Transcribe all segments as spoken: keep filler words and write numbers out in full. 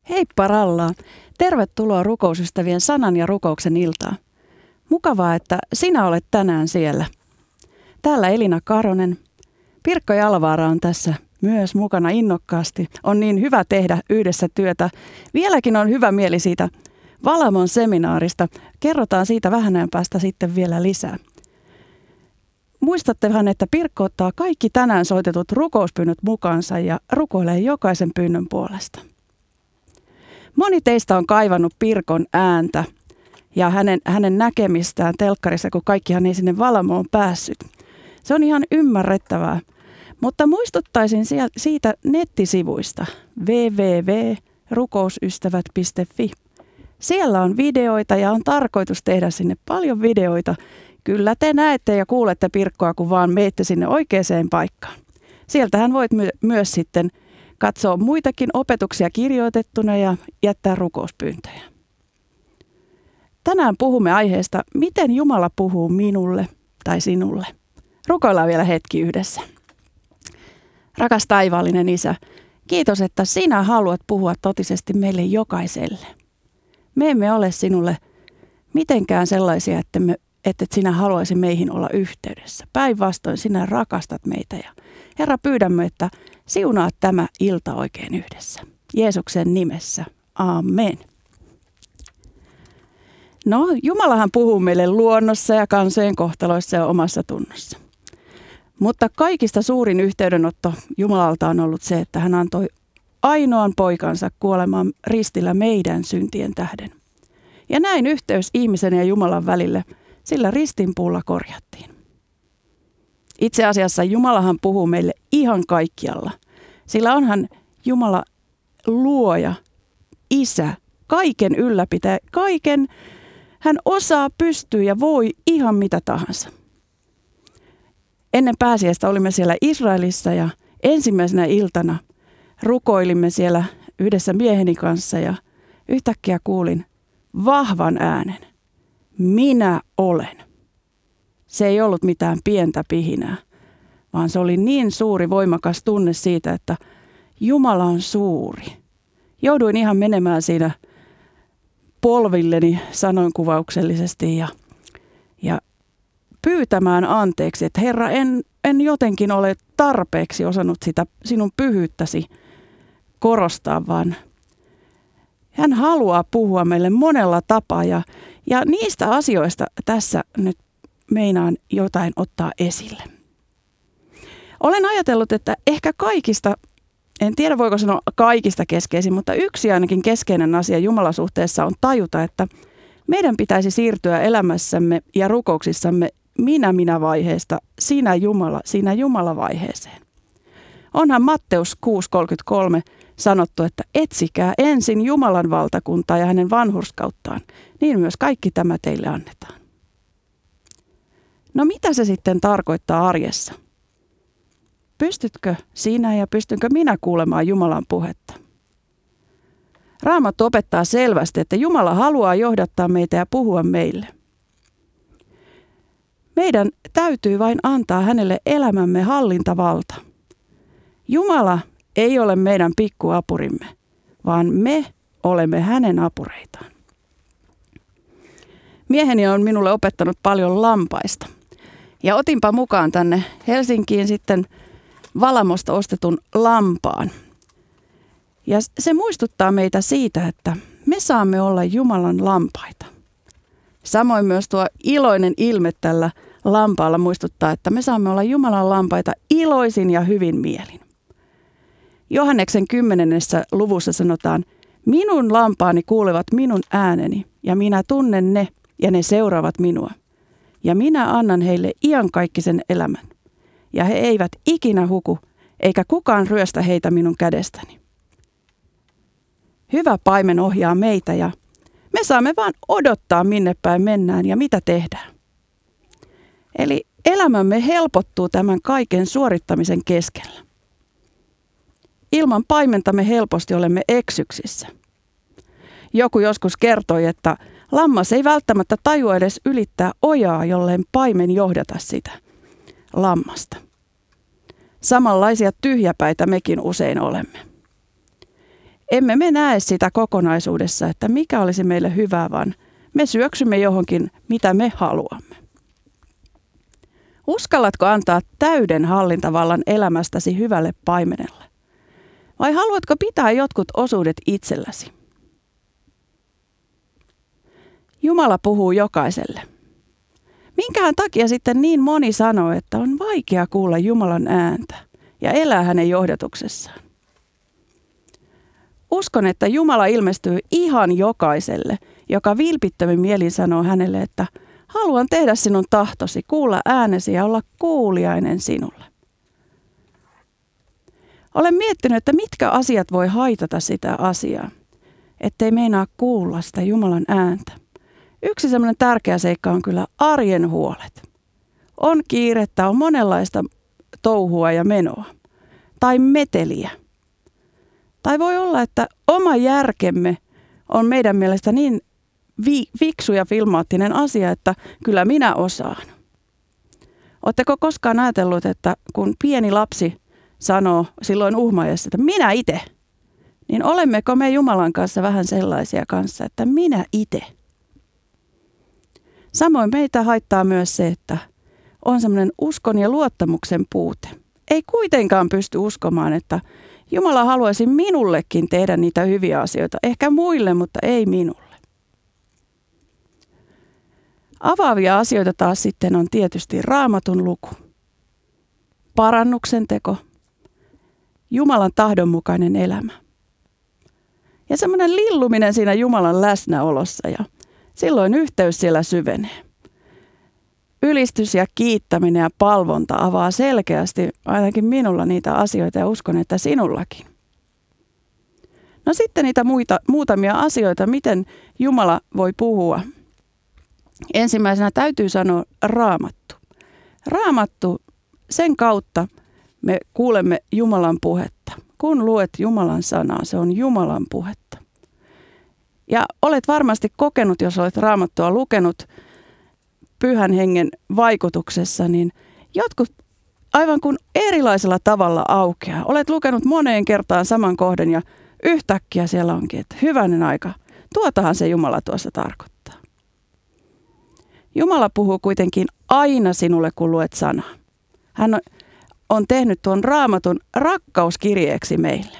Heippa rallaa! Tervetuloa rukousystävien sanan ja rukouksen iltaan. Mukavaa, että sinä olet tänään siellä. Täällä Elina Karonen. Pirkko Jalvaara on tässä myös mukana innokkaasti. On niin hyvä tehdä yhdessä työtä. Vieläkin on hyvä mieli siitä Valamon seminaarista. Kerrotaan siitä vähän ajan päästä sitten vielä lisää. Muistattehan, että Pirkko ottaa kaikki tänään soitetut rukouspyynnöt mukaansa ja rukoilee jokaisen pyynnön puolesta. Moni teistä on kaivannut Pirkon ääntä ja hänen, hänen näkemistään telkkarissa, kun kaikkihan ei sinne Valamoon päässyt. Se on ihan ymmärrettävää, mutta muistuttaisin siitä nettisivuista double-u double-u double-u piste rukousystävät piste fi. Siellä on videoita ja on tarkoitus tehdä sinne paljon videoita. Kyllä te näette ja kuulette Pirkkoa, kun vaan menette sinne oikeaan paikkaan. Sieltähän voit my- myös sitten katsoa muitakin opetuksia kirjoitettuna ja jättää rukouspyyntöjä. Tänään puhumme aiheesta, miten Jumala puhuu minulle tai sinulle. Rukoillaan vielä hetki yhdessä. Rakas taivaallinen Isä, kiitos, että sinä haluat puhua totisesti meille jokaiselle. Me emme ole sinulle mitenkään sellaisia, että, me, että sinä haluaisi meihin olla yhteydessä. Päinvastoin sinä rakastat meitä ja Herra, pyydämme, että siunaat tämä ilta oikein yhdessä. Jeesuksen nimessä. Amen. No, Jumalahan puhuu meille luonnossa ja kansojen kohtaloissa ja omassa tunnossa. Mutta kaikista suurin yhteydenotto Jumalalta on ollut se, että hän antoi ainoan poikansa kuolemaan ristillä meidän syntien tähden. Ja näin yhteys ihmisen ja Jumalan välille sillä ristinpuulla korjattiin. Itse asiassa Jumalahan puhuu meille ihan kaikkialla, sillä onhan Jumala luoja, isä, kaiken ylläpitäjä, kaiken. Hän osaa, pystyy ja voi ihan mitä tahansa. Ennen pääsiäistä olimme siellä Israelissa ja ensimmäisenä iltana rukoilimme siellä yhdessä mieheni kanssa ja yhtäkkiä kuulin vahvan äänen. Minä olen. Se ei ollut mitään pientä pihinää, vaan se oli niin suuri voimakas tunne siitä, että Jumala on suuri. Jouduin ihan menemään siinä polvilleni sanoinkuvauksellisesti ja, ja pyytämään anteeksi, että Herra, en, en jotenkin ole tarpeeksi osannut sitä sinun pyhyyttäsi korostaa, vaan hän haluaa puhua meille monella tapaa ja, ja niistä asioista tässä nyt meinaan jotain ottaa esille. Olen ajatellut, että ehkä kaikista, en tiedä voiko sanoa kaikista keskeisin, mutta yksi ainakin keskeinen asia Jumalasuhteessa on tajuta, että meidän pitäisi siirtyä elämässämme ja rukouksissamme minä-minä-vaiheesta sinä Jumala, sinä Jumala-vaiheeseen. Onhan Matteus kuusi kolmekymmentäkolme sanottu, että etsikää ensin Jumalan valtakuntaa ja hänen vanhurskauttaan, niin myös kaikki tämä teille annetaan. No mitä se sitten tarkoittaa arjessa? Pystytkö sinä ja pystynkö minä kuulemaan Jumalan puhetta? Raamattu opettaa selvästi, että Jumala haluaa johdattaa meitä ja puhua meille. Meidän täytyy vain antaa hänelle elämämme hallintavalta. Jumala ei ole meidän pikkuapurimme, vaan me olemme hänen apureitaan. Mieheni on minulle opettanut paljon lampaista. Ja otinpa mukaan tänne Helsinkiin sitten Valamosta ostetun lampaan. Ja se muistuttaa meitä siitä, että me saamme olla Jumalan lampaita. Samoin myös tuo iloinen ilme tällä lampaalla muistuttaa, että me saamme olla Jumalan lampaita iloisin ja hyvin mielin. Johanneksen kymmenennessä luvussa sanotaan, minun lampaani kuulevat minun ääneni ja minä tunnen ne ja ne seuraavat minua. Ja minä annan heille iankaikkisen elämän. Ja he eivät ikinä huku, eikä kukaan ryöstä heitä minun kädestäni. Hyvä paimen ohjaa meitä ja me saamme vaan odottaa minne päin mennään ja mitä tehdään. Eli elämämme helpottuu tämän kaiken suorittamisen keskellä. Ilman paimenta me helposti olemme eksyksissä. Joku joskus kertoi, että lammas ei välttämättä tajua edes ylittää ojaa, jolleen paimen johdata sitä lammasta. Samanlaisia tyhjäpäitä mekin usein olemme. emme me näe sitä kokonaisuudessa, että mikä olisi meille hyvää, vaan me syöksymme johonkin, mitä me haluamme. Uskallatko antaa täyden hallintavallan elämästäsi hyvälle paimenelle? Vai haluatko pitää jotkut osuudet itselläsi? Jumala puhuu jokaiselle. Minkähän takia sitten niin moni sanoo, että on vaikea kuulla Jumalan ääntä ja elää hänen johdatuksessaan? Uskon, että Jumala ilmestyy ihan jokaiselle, joka vilpittömin mielin sanoo hänelle, että haluan tehdä sinun tahtosi, kuulla äänesi ja olla kuuliainen sinulle. Olen miettinyt, että mitkä asiat voi haitata sitä asiaa, ettei meinaa kuulla sitä Jumalan ääntä. Yksi semmoinen tärkeä seikka on kyllä arjen huolet. On kiirettä, on monenlaista touhua ja menoa. Tai meteliä. Tai voi olla, että oma järkemme on meidän mielestä niin vi- fiksu ja filmaattinen asia, että kyllä minä osaan. Oletteko koskaan ajatellut, että kun pieni lapsi sanoo silloin uhmaajassa, että minä itse, niin olemmeko me Jumalan kanssa vähän sellaisia kanssa, että minä itse? Samoin meitä haittaa myös se, että on semmoinen uskon ja luottamuksen puute. Ei kuitenkaan pysty uskomaan, että Jumala haluaisi minullekin tehdä niitä hyviä asioita. Ehkä muille, mutta ei minulle. Avaavia asioita taas sitten on tietysti Raamatun luku, parannuksen teko, Jumalan tahdonmukainen elämä. Ja semmoinen lilluminen siinä Jumalan läsnäolossa ja silloin yhteys siellä syvenee. Ylistys ja kiittäminen ja palvonta avaa selkeästi ainakin minulla niitä asioita ja uskon, että sinullakin. No sitten niitä muita, muutamia asioita, miten Jumala voi puhua. Ensimmäisenä täytyy sanoa Raamattu. Raamattu, sen kautta me kuulemme Jumalan puhetta. Kun luet Jumalan sanaa, se on Jumalan puhetta. Ja olet varmasti kokenut, jos olet Raamattua lukenut Pyhän Hengen vaikutuksessa, niin jotkut aivan kuin erilaisella tavalla aukeaa. Olet lukenut moneen kertaan saman kohden ja yhtäkkiä siellä onkin, että hyvänen aika, tuotahan se Jumala tuossa tarkoittaa. Jumala puhuu kuitenkin aina sinulle, kun luet sanaa. Hän on, on tehnyt tuon Raamatun rakkauskirjeeksi meille.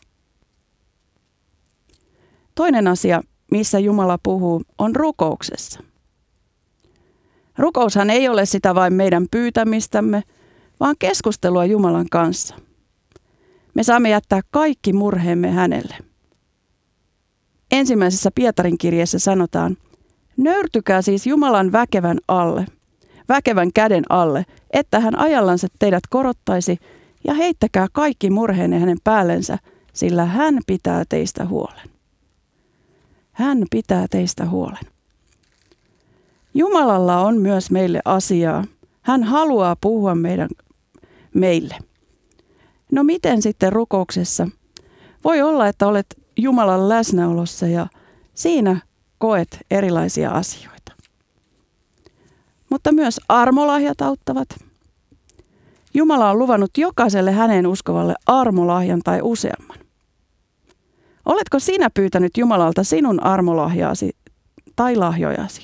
Toinen asia, missä Jumala puhuu, on rukouksessa. Rukoushan ei ole sitä vain meidän pyytämistämme, vaan keskustelua Jumalan kanssa. Me saamme jättää kaikki murheemme hänelle. Ensimmäisessä Pietarin kirjeessä sanotaan, nöyrtykää siis Jumalan väkevän alle, väkevän käden alle, että hän ajallansa teidät korottaisi ja heittäkää kaikki murheenne hänen päällensä, sillä hän pitää teistä huolen. Hän pitää teistä huolen. Jumalalla on myös meille asiaa. Hän haluaa puhua meidän, meille. No miten sitten rukouksessa? Voi olla, että olet Jumalan läsnäolossa ja siinä koet erilaisia asioita. Mutta myös armolahjat auttavat. Jumala on luvannut jokaiselle häneen uskovalle armolahjan tai useamman. Oletko sinä pyytänyt Jumalalta sinun armolahjaasi tai lahjojasi?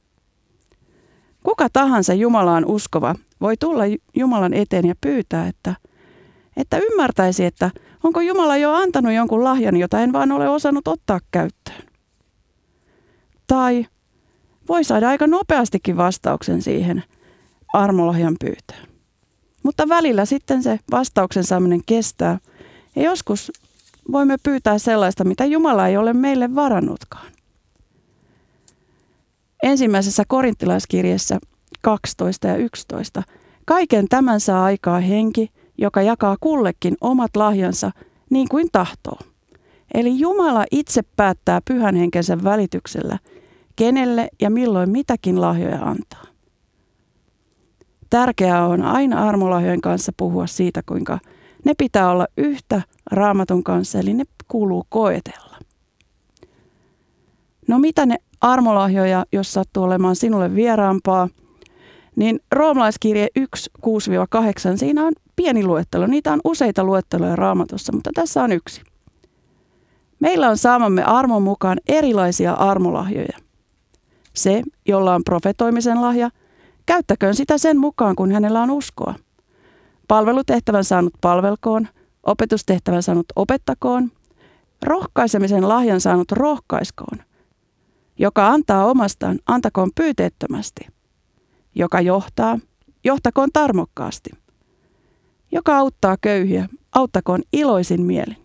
Kuka tahansa Jumalaan uskova voi tulla Jumalan eteen ja pyytää, että, että ymmärtäisi, että onko Jumala jo antanut jonkun lahjan, jota en vaan ole osannut ottaa käyttöön. Tai voi saada aika nopeastikin vastauksen siihen armolahjan pyytöön. Mutta välillä sitten se vastauksen saaminen kestää ja joskus voimme pyytää sellaista, mitä Jumala ei ole meille varannutkaan. Ensimmäisessä korinttilaiskirjassa kaksitoista ja yksitoista. Kaiken tämän saa aikaa henki, joka jakaa kullekin omat lahjansa niin kuin tahtoo. Eli Jumala itse päättää pyhän henkensä välityksellä, kenelle ja milloin mitäkin lahjoja antaa. Tärkeää on aina armolahjojen kanssa puhua siitä, kuinka ne pitää olla yhtä Raamatun kanssa, eli ne kuuluu koetella. No mitä ne armolahjoja, jos sattuu olemaan sinulle vieraampaa, niin roomalaiskirje yksi, kuusi kahdeksan, siinä on pieni luettelo. Niitä on useita luetteloja Raamatussa, mutta tässä on yksi. Meillä on saamamme armon mukaan erilaisia armolahjoja. Se, jolla on profetoimisen lahja, käyttäköön sitä sen mukaan, kun hänellä on uskoa. Palvelutehtävän saanut palvelkoon, opetustehtävän saanut opettakoon, rohkaisemisen lahjan saanut rohkaiskoon. Joka antaa omastaan, antakoon pyyteettömästi. Joka johtaa, johtakoon tarmokkaasti. Joka auttaa köyhiä, auttakoon iloisin mielin.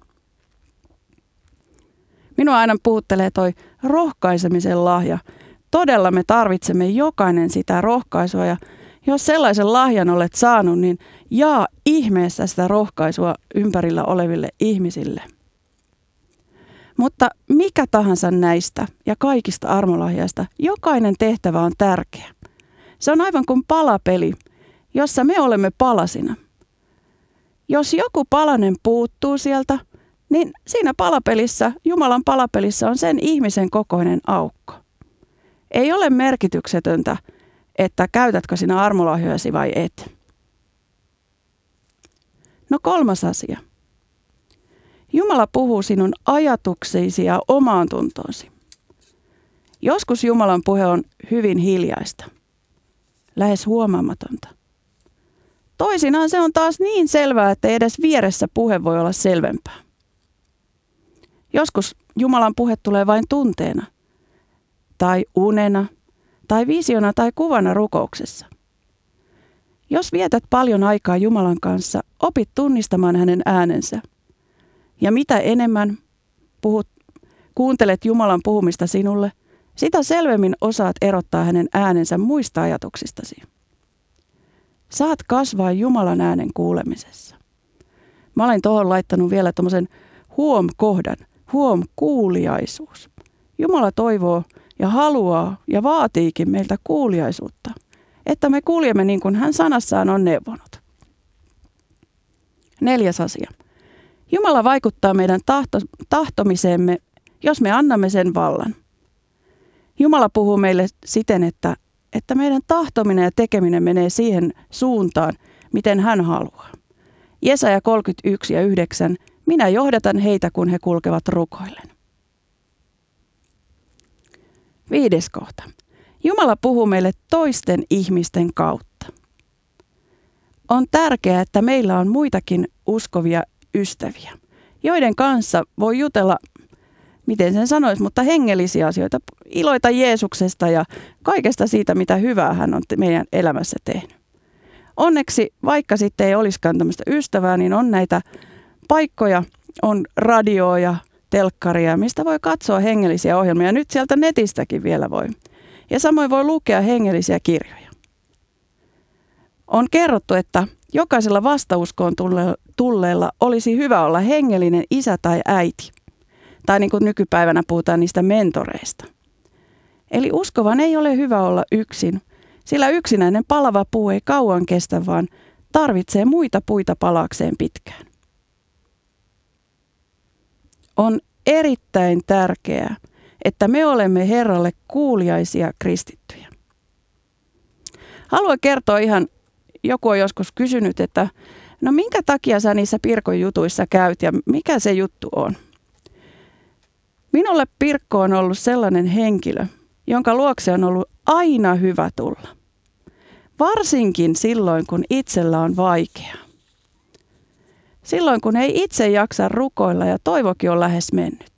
Minua aina puhuttelee toi rohkaisemisen lahja. Todella me tarvitsemme jokainen sitä rohkaisua ja jos sellaisen lahjan olet saanut, niin jaa ihmeessä sitä rohkaisua ympärillä oleville ihmisille. Mutta mikä tahansa näistä ja kaikista armolahjaista, jokainen tehtävä on tärkeä. Se on aivan kuin palapeli, jossa me olemme palasina. Jos joku palanen puuttuu sieltä, niin siinä palapelissä, Jumalan palapelissä on sen ihmisen kokoinen aukko. Ei ole merkityksetöntä, että käytätkö sinä armolahjojasi vai et. No kolmas asia. Jumala puhuu sinun ajatuksiisi ja omaan tuntoosi. Joskus Jumalan puhe on hyvin hiljaista, lähes huomaamatonta. Toisinaan se on taas niin selvää, että edes vieressä puhe voi olla selvempää. Joskus Jumalan puhe tulee vain tunteena, tai unena, tai visiona tai kuvana rukouksessa. Jos vietät paljon aikaa Jumalan kanssa, opit tunnistamaan hänen äänensä. Ja mitä enemmän puhut, kuuntelet Jumalan puhumista sinulle, sitä selvemmin osaat erottaa hänen äänensä muista ajatuksistasi. Saat kasvaa Jumalan äänen kuulemisessa. Mä olen tuohon laittanut vielä tommosen huom-kohdan, huom-kuuliaisuus. Jumala toivoo ja haluaa ja vaatiikin meiltä kuuliaisuutta, että me kuuljemme niin kuin hän sanassaan on neuvonut. Neljäs asia. Jumala vaikuttaa meidän tahto, tahtomiseemme, jos me annamme sen vallan. Jumala puhuu meille siten, että, että meidän tahtominen ja tekeminen menee siihen suuntaan, miten hän haluaa. Jesaja kolmekymmentäyksi ja yhdeksän. Minä johdatan heitä, kun he kulkevat rukoillen. Viides kohta. Jumala puhuu meille toisten ihmisten kautta. On tärkeää, että meillä on muitakin uskovia ystäviä, joiden kanssa voi jutella, miten sen sanoisi, mutta hengellisiä asioita, iloita Jeesuksesta ja kaikesta siitä, mitä hyvää hän on meidän elämässä tehnyt. Onneksi, vaikka sitten ei olisikaan tämmöistä ystävää, niin on näitä paikkoja, on radioa ja telkkaria, mistä voi katsoa hengellisiä ohjelmia. Nyt sieltä netistäkin vielä voi. Ja samoin voi lukea hengellisiä kirjoja. On kerrottu, että jokaisella vastauskoon tulleella olisi hyvä olla hengellinen isä tai äiti. Tai niin kuin nykypäivänä puhutaan niistä mentoreista. Eli uskovan ei ole hyvä olla yksin, sillä yksinäinen palava puu ei kauan kestä, vaan tarvitsee muita puita palaakseen pitkään. On erittäin tärkeää, että me olemme Herralle kuuliaisia kristittyjä. Haluan kertoa ihan, joku on joskus kysynyt, että no minkä takia sä niissä Pirkon jutuissa käyt ja mikä se juttu on? Minulle Pirkko on ollut sellainen henkilö, jonka luokse on ollut aina hyvä tulla. Varsinkin silloin, kun itsellä on vaikeaa. Silloin, kun ei itse jaksa rukoilla ja toivokin on lähes mennyt.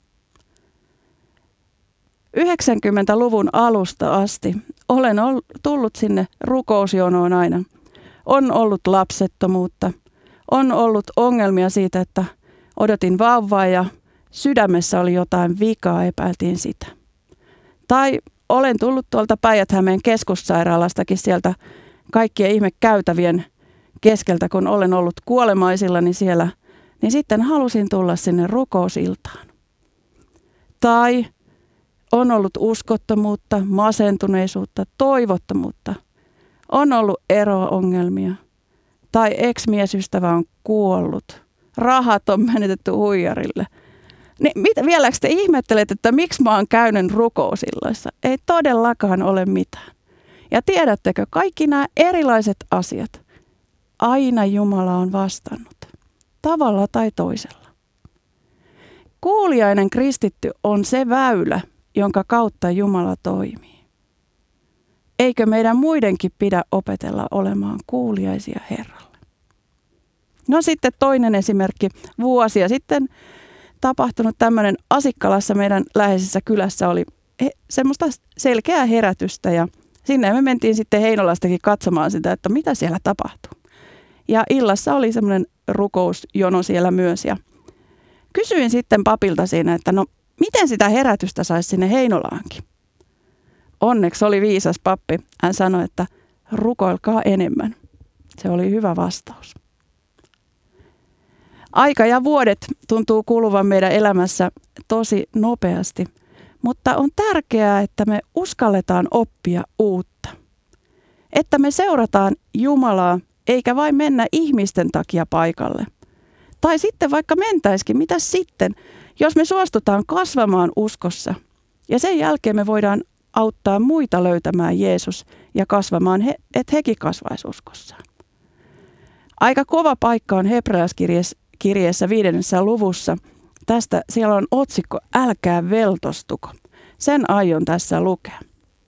yhdeksänkymmentäluvun alusta asti olen tullut sinne rukousjonoon aina. On ollut lapsettomuutta. On ollut ongelmia siitä, että odotin vauvaa ja sydämessä oli jotain vikaa, epäiltiin sitä. Tai olen tullut tuolta Päijät-Hämeen keskussairaalastakin sieltä kaikkien ihme käytävien keskeltä, kun olen ollut kuolemaisillani siellä, niin sitten halusin tulla sinne rukousiltaan. Tai on ollut uskottomuutta, masentuneisuutta, toivottomuutta. On ollut ero-ongelmia. Tai ex-miesystävä on kuollut. Rahat on menetetty huijarille. Niin mitä, vieläkö te ihmettelette, että miksi mä oon käynyt rukousilloissa? Ei todellakaan ole mitään. Ja tiedättekö, kaikki nämä erilaiset asiat, aina Jumala on vastannut. Tavalla tai toisella. Kuuliainen kristitty on se väylä, jonka kautta Jumala toimii. Eikö meidän muidenkin pidä opetella olemaan kuuliaisia Herralle? No sitten toinen esimerkki. Vuosia sitten tapahtunut tämmöinen Asikkalassa meidän läheisessä kylässä oli he, semmoista selkeää herätystä ja sinne me mentiin sitten Heinolastakin katsomaan sitä, että mitä siellä tapahtuu. Ja illassa oli semmoinen rukousjono siellä myös ja kysyin sitten papilta siinä, että no miten sitä herätystä saisi sinne Heinolaankin? Onneksi oli viisas pappi. Hän sanoi, että rukoilkaa enemmän. Se oli hyvä vastaus. Aika ja vuodet tuntuu kuluvan meidän elämässä tosi nopeasti, mutta on tärkeää, että me uskalletaan oppia uutta. Että me seurataan Jumalaa, eikä vain mennä ihmisten takia paikalle. Tai sitten vaikka mentäisikin, mitä sitten, jos me suostutaan kasvamaan uskossa ja sen jälkeen me voidaan auttaa muita löytämään Jeesus ja kasvamaan, he, että hekin kasvaisi uskossaan. Aika kova paikka on Hebrealaiskirjeessä viidennessä luvussa. Tästä siellä on otsikko Älkää veltostuko. Sen aion tässä lukea.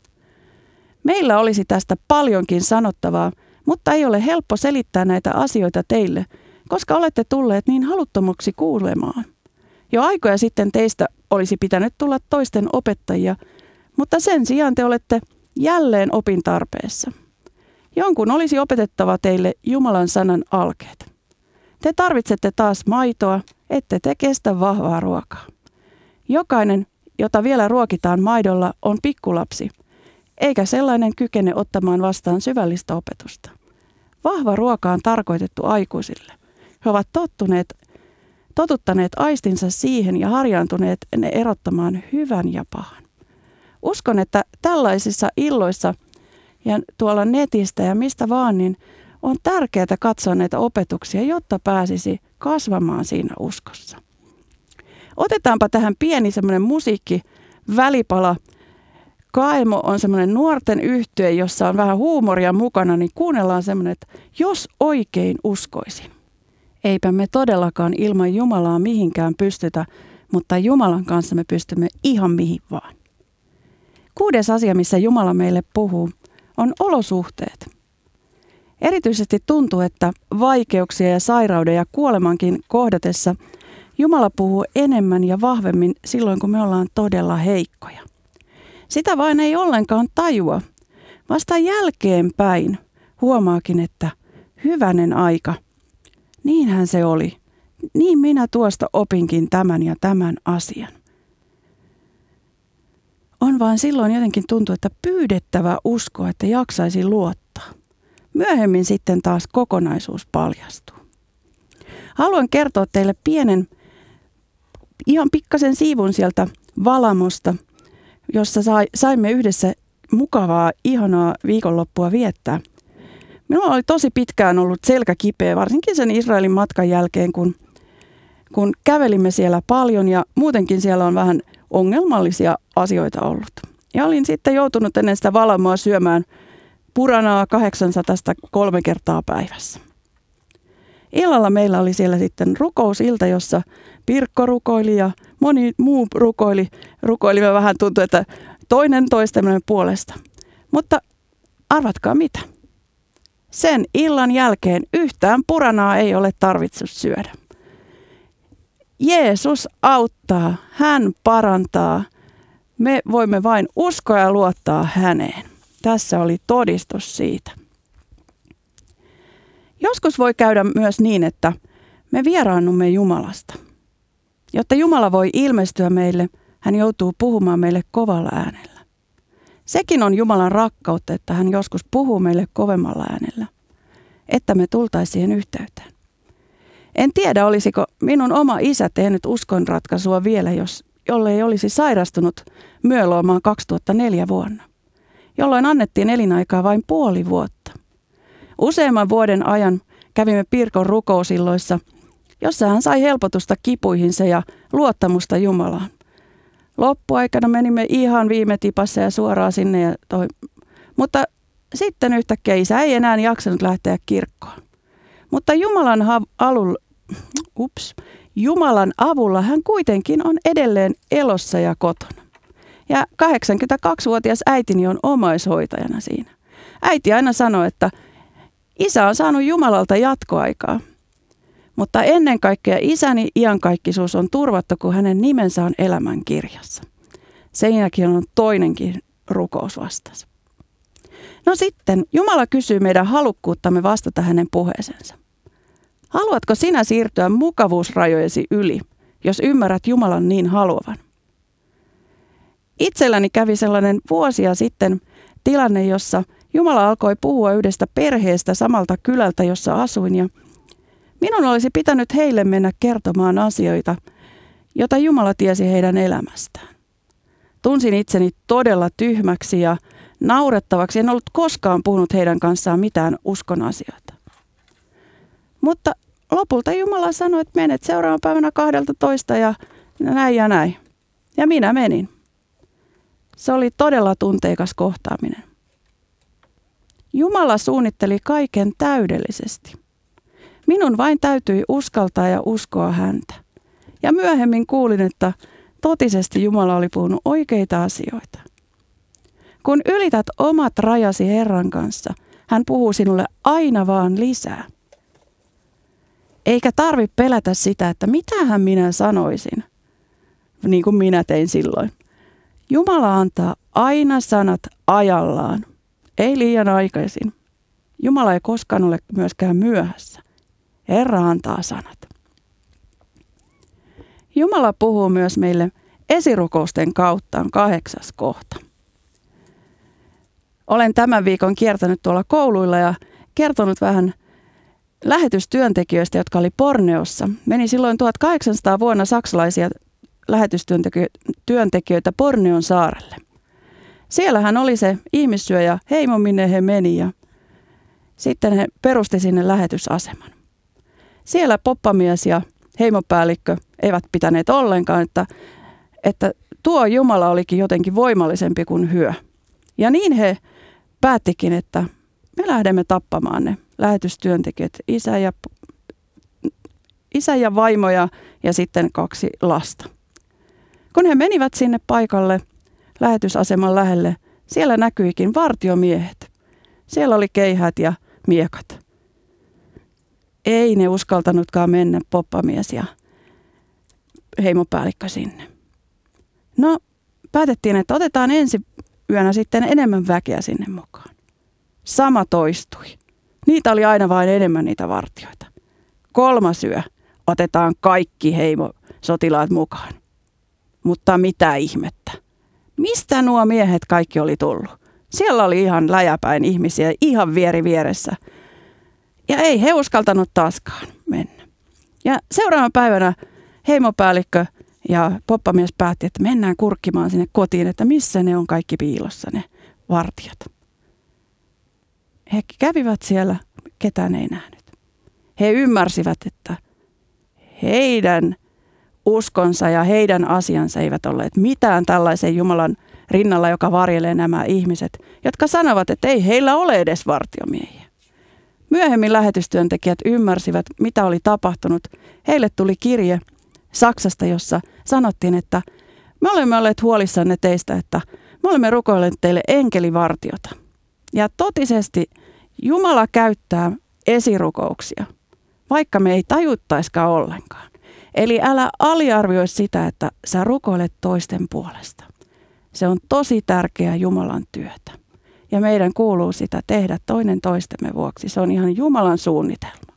Meillä olisi tästä paljonkin sanottavaa, mutta ei ole helppo selittää näitä asioita teille, koska olette tulleet niin haluttomuksi kuulemaan. Jo aikoja sitten teistä olisi pitänyt tulla toisten opettajia, mutta sen sijaan te olette jälleen opin tarpeessa. Jonkun olisi opetettava teille Jumalan sanan alkeet. Te tarvitsette taas maitoa, ette te kestä vahvaa ruokaa. Jokainen, jota vielä ruokitaan maidolla, on pikkulapsi, eikä sellainen kykene ottamaan vastaan syvällistä opetusta. Vahva ruoka on tarkoitettu aikuisille. He ovat tottuneet, totuttaneet aistinsa siihen ja harjaantuneet ne erottamaan hyvän ja pahan. Uskon, että tällaisissa illoissa ja tuolla netistä ja mistä vaan, niin on tärkeää katsoa näitä opetuksia, jotta pääsisi kasvamaan siinä uskossa. Otetaanpa tähän pieni semmoinen musiikkivälipala. Kaemo on semmoinen nuorten yhtye, jossa on vähän huumoria mukana, niin kuunnellaan semmoinen, että jos oikein uskoisin. Eipä me todellakaan ilman Jumalaa mihinkään pystytä, mutta Jumalan kanssa me pystymme ihan mihin vaan. Kuudes asia, missä Jumala meille puhuu, on olosuhteet. Erityisesti tuntuu, että vaikeuksia ja sairauden ja kuolemankin kohdatessa Jumala puhuu enemmän ja vahvemmin silloin, kun me ollaan todella heikkoja. Sitä vain ei ollenkaan tajua. Vasta jälkeenpäin huomaakin, että hyvänen aika. Niinhän se oli. Niin minä tuosta opinkin tämän ja tämän asian. On vaan silloin jotenkin tuntuu, että pyydettävä usko, että jaksaisi luottaa. Myöhemmin sitten taas kokonaisuus paljastuu. Haluan kertoa teille pienen, ihan pikkasen siivun sieltä Valamosta, jossa saimme yhdessä mukavaa, ihanaa viikonloppua viettää. Minulla oli tosi pitkään ollut selkä kipeä, varsinkin sen Israelin matkan jälkeen, kun, kun kävelimme siellä paljon ja muutenkin siellä on vähän ongelmallisia asioita ollut. Ja olin sitten joutunut ennen sitä Valamoa syömään puranaa kahdeksansataa kolme kertaa päivässä. Illalla meillä oli siellä sitten rukousilta, jossa Pirkko rukoili ja moni muu rukoili. Rukoilimme vähän tuntui, että toinen toistemme puolesta. Mutta arvatkaa mitä? Sen illan jälkeen yhtään puranaa ei ole tarvitse syödä. Jeesus auttaa, hän parantaa. Me voimme vain uskoa ja luottaa häneen. Tässä oli todistus siitä. Joskus voi käydä myös niin, että me vieraannumme Jumalasta. Jotta Jumala voi ilmestyä meille, hän joutuu puhumaan meille kovalla äänellä. Sekin on Jumalan rakkautta, että hän joskus puhuu meille kovemmalla äänellä, että me tultaisiin siihen yhteyteen. En tiedä, olisiko minun oma isä tehnyt uskonratkaisua vielä, jos, jollei olisi sairastunut myöloomaan kaksituhattaneljä vuonna, jolloin annettiin elinaikaa vain puoli vuotta. Useamman vuoden ajan kävimme Pirkon rukousilloissa, jossa hän sai helpotusta kipuihinsa ja luottamusta Jumalaan. Loppuaikana menimme ihan viime tipassa ja suoraan sinne. Ja toi. Mutta sitten yhtäkkiä isä ei enää jaksanut lähteä kirkkoon. Mutta Jumalan, ha- alul, ups, Jumalan avulla hän kuitenkin on edelleen elossa ja kotona. Ja kahdeksankymmentäkaksivuotias äitini on omaishoitajana siinä. Äiti aina sanoi, että isä on saanut Jumalalta jatkoaikaa. Mutta ennen kaikkea isäni iankaikkisuus on turvattu, kun hänen nimensä on elämän kirjassa. Sen jälkeen on toinenkin rukous vastasi. No sitten Jumala kysyy meidän halukkuuttamme vastata hänen puheeseensa. Haluatko sinä siirtyä mukavuusrajojesi yli, jos ymmärrät Jumalan niin haluavan? Itselläni kävi sellainen vuosia sitten tilanne, jossa Jumala alkoi puhua yhdestä perheestä samalta kylältä, jossa asuin, ja minun olisi pitänyt heille mennä kertomaan asioita, joita Jumala tiesi heidän elämästään. Tunsin itseni todella tyhmäksi ja naurettavaksi. En ollut koskaan puhunut heidän kanssaan mitään uskon asioita. Mutta lopulta Jumala sanoi, että menet seuraavan päivänä kahdelta toista ja näin ja näin. Ja minä menin. Se oli todella tunteikas kohtaaminen. Jumala suunnitteli kaiken täydellisesti. Minun vain täytyi uskaltaa ja uskoa häntä. Ja myöhemmin kuulin, että totisesti Jumala oli puhunut oikeita asioita. Kun ylität omat rajasi Herran kanssa, hän puhuu sinulle aina vaan lisää. Eikä tarvitse pelätä sitä, että mitähän minä sanoisin, niin kuin minä tein silloin. Jumala antaa aina sanat ajallaan, ei liian aikaisin. Jumala ei koskaan ole myöskään myöhässä. Herra antaa sanat. Jumala puhuu myös meille esirukousten kautta, on kahdeksas kohta. Olen tämän viikon kiertänyt tuolla kouluilla ja kertonut vähän lähetystyöntekijöistä, jotka oli Borneossa. Meni silloin tuhatkahdeksansataa vuonna saksalaisia lähetystyöntekijöitä Borneon saarelle. Siellähän oli se ihmissyöjä heimo, minne he meni, ja sitten he perusti sinne lähetysaseman. Siellä poppamies ja heimopäällikkö eivät pitäneet ollenkaan, että, että tuo Jumala olikin jotenkin voimallisempi kuin hyö. Ja niin he päättikin, että me lähdemme tappamaan ne lähetystyöntekijät, isä ja, isä ja vaimo ja, ja sitten kaksi lasta. Kun he menivät sinne paikalle lähetysaseman lähelle, siellä näkyikin vartiomiehet. Siellä oli keihät ja miekat. Ei ne uskaltanutkaan mennä, poppamies ja heimopäällikkö sinne. No, päätettiin, että otetaan ensi yönä sitten enemmän väkeä sinne mukaan. Sama toistui. Niitä oli aina vain enemmän niitä vartioita. Kolmas yö otetaan kaikki heimosotilaat mukaan. Mutta mitä ihmettä? Mistä nuo miehet kaikki oli tullut? Siellä oli ihan läjäpäin ihmisiä, ihan vieri vieressä. Ja ei he uskaltanut taaskaan mennä. Ja seuraavana päivänä heimopäällikkö ja poppamies päätti, että mennään kurkkimaan sinne kotiin, että missä ne on kaikki piilossa, ne vartijat. He kävivät siellä, ketään ei nähnyt. He ymmärsivät, että heidän uskonsa ja heidän asiansa eivät olleet mitään tällaisen Jumalan rinnalla, joka varjelee nämä ihmiset, jotka sanovat, että ei heillä ole edes vartiomiehiä. Myöhemmin lähetystyöntekijät ymmärsivät, mitä oli tapahtunut. Heille tuli kirje Saksasta, jossa sanottiin, että me olemme olleet huolissanne teistä, että me olemme rukoilleet teille enkelivartiota. Ja totisesti Jumala käyttää esirukouksia, vaikka me ei tajuttaisikaan ollenkaan. Eli älä aliarvioi sitä, että sä rukoilet toisten puolesta. Se on tosi tärkeää Jumalan työtä. Ja meidän kuuluu sitä tehdä toinen toistemme vuoksi. Se on ihan Jumalan suunnitelma.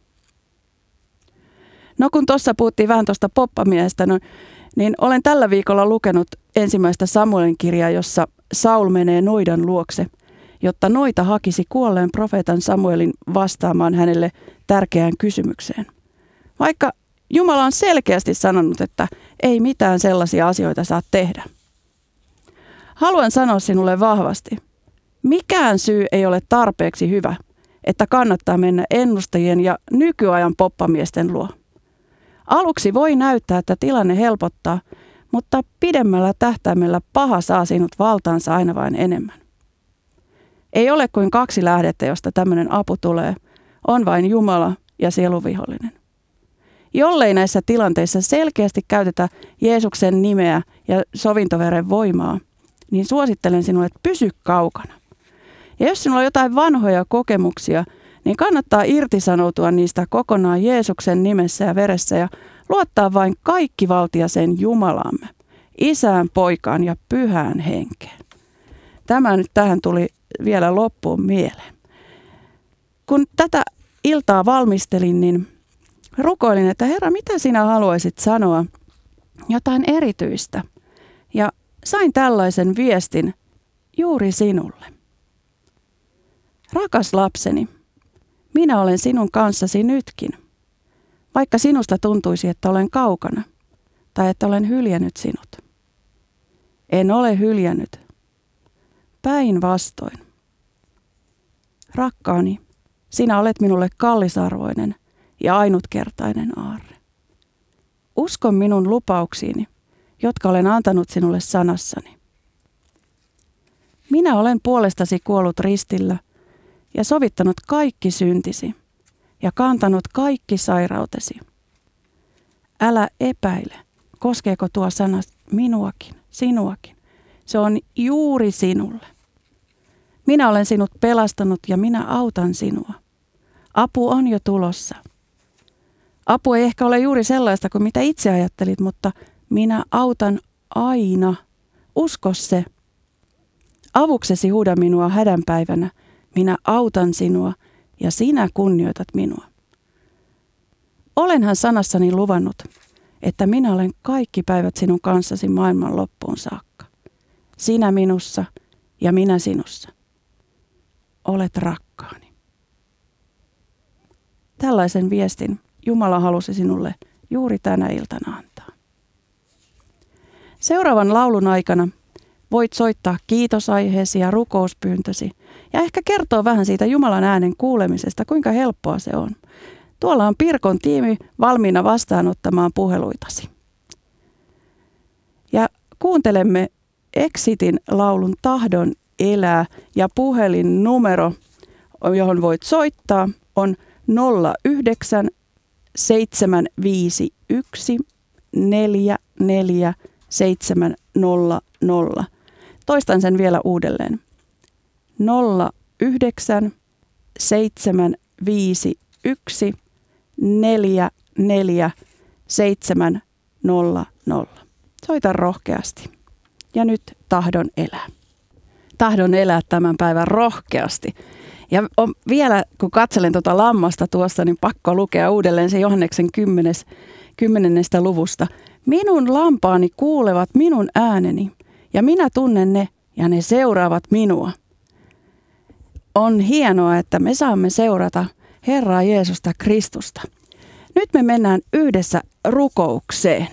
No kun tuossa puhuttiin vähän tuosta poppamiehestä, no, niin olen tällä viikolla lukenut ensimmäistä Samuelin kirjaa, jossa Saul menee noidan luokse, jotta noita hakisi kuolleen profeetan Samuelin vastaamaan hänelle tärkeään kysymykseen. Vaikka Jumala on selkeästi sanonut, että ei mitään sellaisia asioita saa tehdä. Haluan sanoa sinulle vahvasti, mikään syy ei ole tarpeeksi hyvä, että kannattaa mennä ennustajien ja nykyajan poppamiesten luo. Aluksi voi näyttää, että tilanne helpottaa, mutta pidemmällä tähtäimellä paha saa sinut valtaansa aina vain enemmän. Ei ole kuin kaksi lähdettä, josta tämmöinen apu tulee. On vain Jumala ja sieluvihollinen. Jollei näissä tilanteissa selkeästi käytetä Jeesuksen nimeä ja sovintoveren voimaa, niin suosittelen sinulle, että pysy kaukana. Ja jos sinulla on jotain vanhoja kokemuksia, niin kannattaa irtisanoutua niistä kokonaan Jeesuksen nimessä ja veressä ja luottaa vain kaikkivaltiaseen Jumalaamme, Isään, Poikaan ja Pyhään Henkeen. Tämä nyt tähän tuli vielä loppuun mieleen. Kun tätä iltaa valmistelin, niin rukoilin, että Herra, mitä sinä haluaisit sanoa? Jotain erityistä. Ja sain tällaisen viestin juuri sinulle. Rakas lapseni, minä olen sinun kanssasi nytkin. Vaikka sinusta tuntuisi, että olen kaukana tai että olen hyljännyt sinut. En ole hyljännyt. Päinvastoin. Rakkaani, sinä olet minulle kallisarvoinen ja ainutkertainen aarre. Usko minun lupauksiini, jotka olen antanut sinulle sanassani. Minä olen puolestasi kuollut ristillä ja sovittanut kaikki syntisi ja kantanut kaikki sairautesi. Älä epäile, koskeeko tuo sana minuakin, sinuakin. Se on juuri sinulle. Minä olen sinut pelastanut ja minä autan sinua. Apu on jo tulossa. Apu ei ehkä ole juuri sellaista kuin mitä itse ajattelit, mutta minä autan aina. Usko se. Avuksesi huuda minua hädänpäivänä. Minä autan sinua ja sinä kunnioitat minua. Olenhan sanassani luvannut, että minä olen kaikki päivät sinun kanssasi maailman loppuun saakka. Sinä minussa ja minä sinussa. Olet rakkaani. Tällaisen viestin Jumala halusi sinulle juuri tänä iltana antaa. Seuraavan laulun aikana voit soittaa kiitosaiheesi ja rukouspyyntösi ja ehkä kertoa vähän siitä Jumalan äänen kuulemisesta, kuinka helppoa se on. Tuolla on Pirkon tiimi valmiina vastaanottamaan puheluitasi. Ja kuuntelemme Exitin laulun Tahdon elää ja puhelinnumero, johon voit soittaa, on nolla yhdeksän seitsemän viisi yksi neljä neljä seitsemän nolla nolla. Toistan sen vielä uudelleen. nolla yhdeksän seitsemän viisi yksi neljä neljä seitsemän nolla nolla. Soita rohkeasti. Ja nyt tahdon elää. Tahdon elää tämän päivän rohkeasti. Ja on vielä, kun katselen tuota lammasta tuossa, niin pakko lukea uudelleen se Johanneksen kymmenes, kymmenennestä luvusta. Minun lampaani kuulevat minun ääneni, ja minä tunnen ne, ja ne seuraavat minua. On hienoa, että me saamme seurata Herraa Jeesusta Kristusta. Nyt me mennään yhdessä rukoukseen.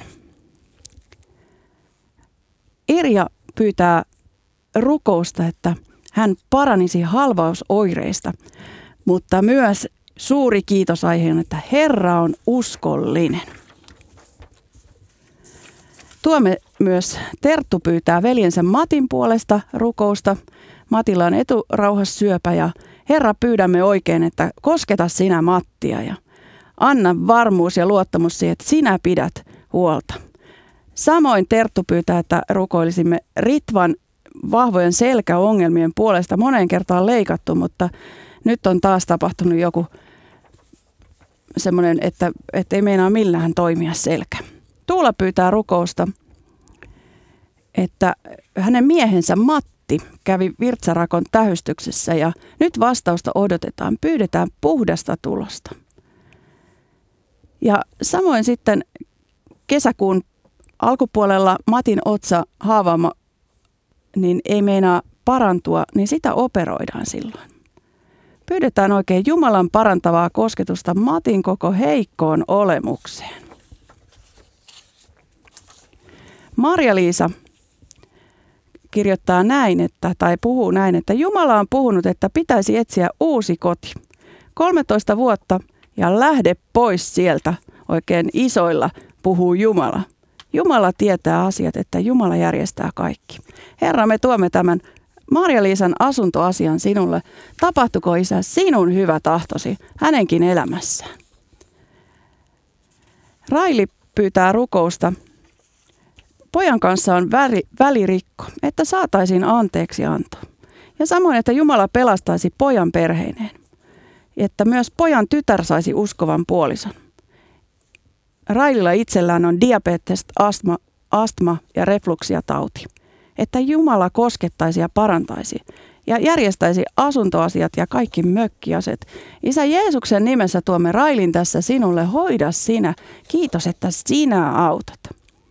Irja pyytää rukousta, että hän paranisi halvausoireista, mutta myös suuri kiitosaihe on, että Herra on uskollinen. Tuomme myös Terttu pyytää veljensä Matin puolesta rukousta. Matilla on eturauhassyöpä ja Herra, pyydämme oikein, että kosketa sinä Mattia ja anna varmuus ja luottamus siihen, että sinä pidät huolta. Samoin Terttu pyytää, että rukoilisimme Ritvan vahvojen selkäongelmien puolesta. Moneen kertaan leikattu, mutta nyt on taas tapahtunut joku semmoinen, että, että ei meinaa millään toimia selkä. Tuula pyytää rukousta, että hänen miehensä Matti kävi virtsarakon tähystyksessä ja nyt vastausta odotetaan. Pyydetään puhdasta tulosta. Ja samoin sitten kesäkuun alkupuolella Matin otsa haavaama niin ei meinaa parantua, niin sitä operoidaan silloin. Pyydetään oikein Jumalan parantavaa kosketusta Matin koko heikkoon olemukseen. Marja-Liisa kirjoittaa näin, että, tai puhuu näin, että Jumala on puhunut, että pitäisi etsiä uusi koti. kolmetoista vuotta ja lähde pois sieltä oikein isoilla, puhuu Jumala. Jumala tietää asiat, että Jumala järjestää kaikki. Herra, me tuomme tämän Marja-Liisan asuntoasian sinulle. Tapahtuko, Isä, sinun hyvä tahtosi hänenkin elämässään? Raili pyytää rukousta. Pojan kanssa on väri, välirikko, että saataisiin anteeksi anto. Ja samoin, että Jumala pelastaisi pojan perheineen. Että myös pojan tytär saisi uskovan puolison. Raililla itsellään on diabetes, astma, astma ja refluksiatauti. Että Jumala koskettaisi ja parantaisi ja järjestäisi asuntoasiat ja kaikki mökkiaset. Isä Jeesuksen nimessä tuomme Railin tässä sinulle, hoida sinä. Kiitos, että sinä autat.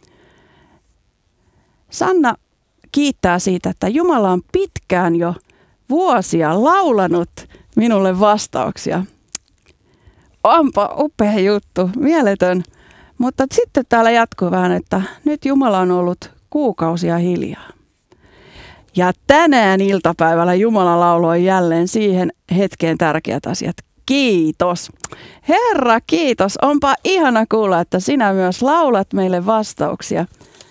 Sanna kiittää siitä, että Jumala on pitkään jo vuosia laulanut minulle vastauksia. Onpa upea juttu, mieletön. Mutta sitten täällä jatkuu vähän, että nyt Jumala on ollut kuukausia hiljaa. Ja tänään iltapäivällä Jumala lauloi jälleen siihen hetkeen tärkeät asiat. Kiitos. Herra, kiitos. Onpa ihana kuulla, että sinä myös laulat meille vastauksia.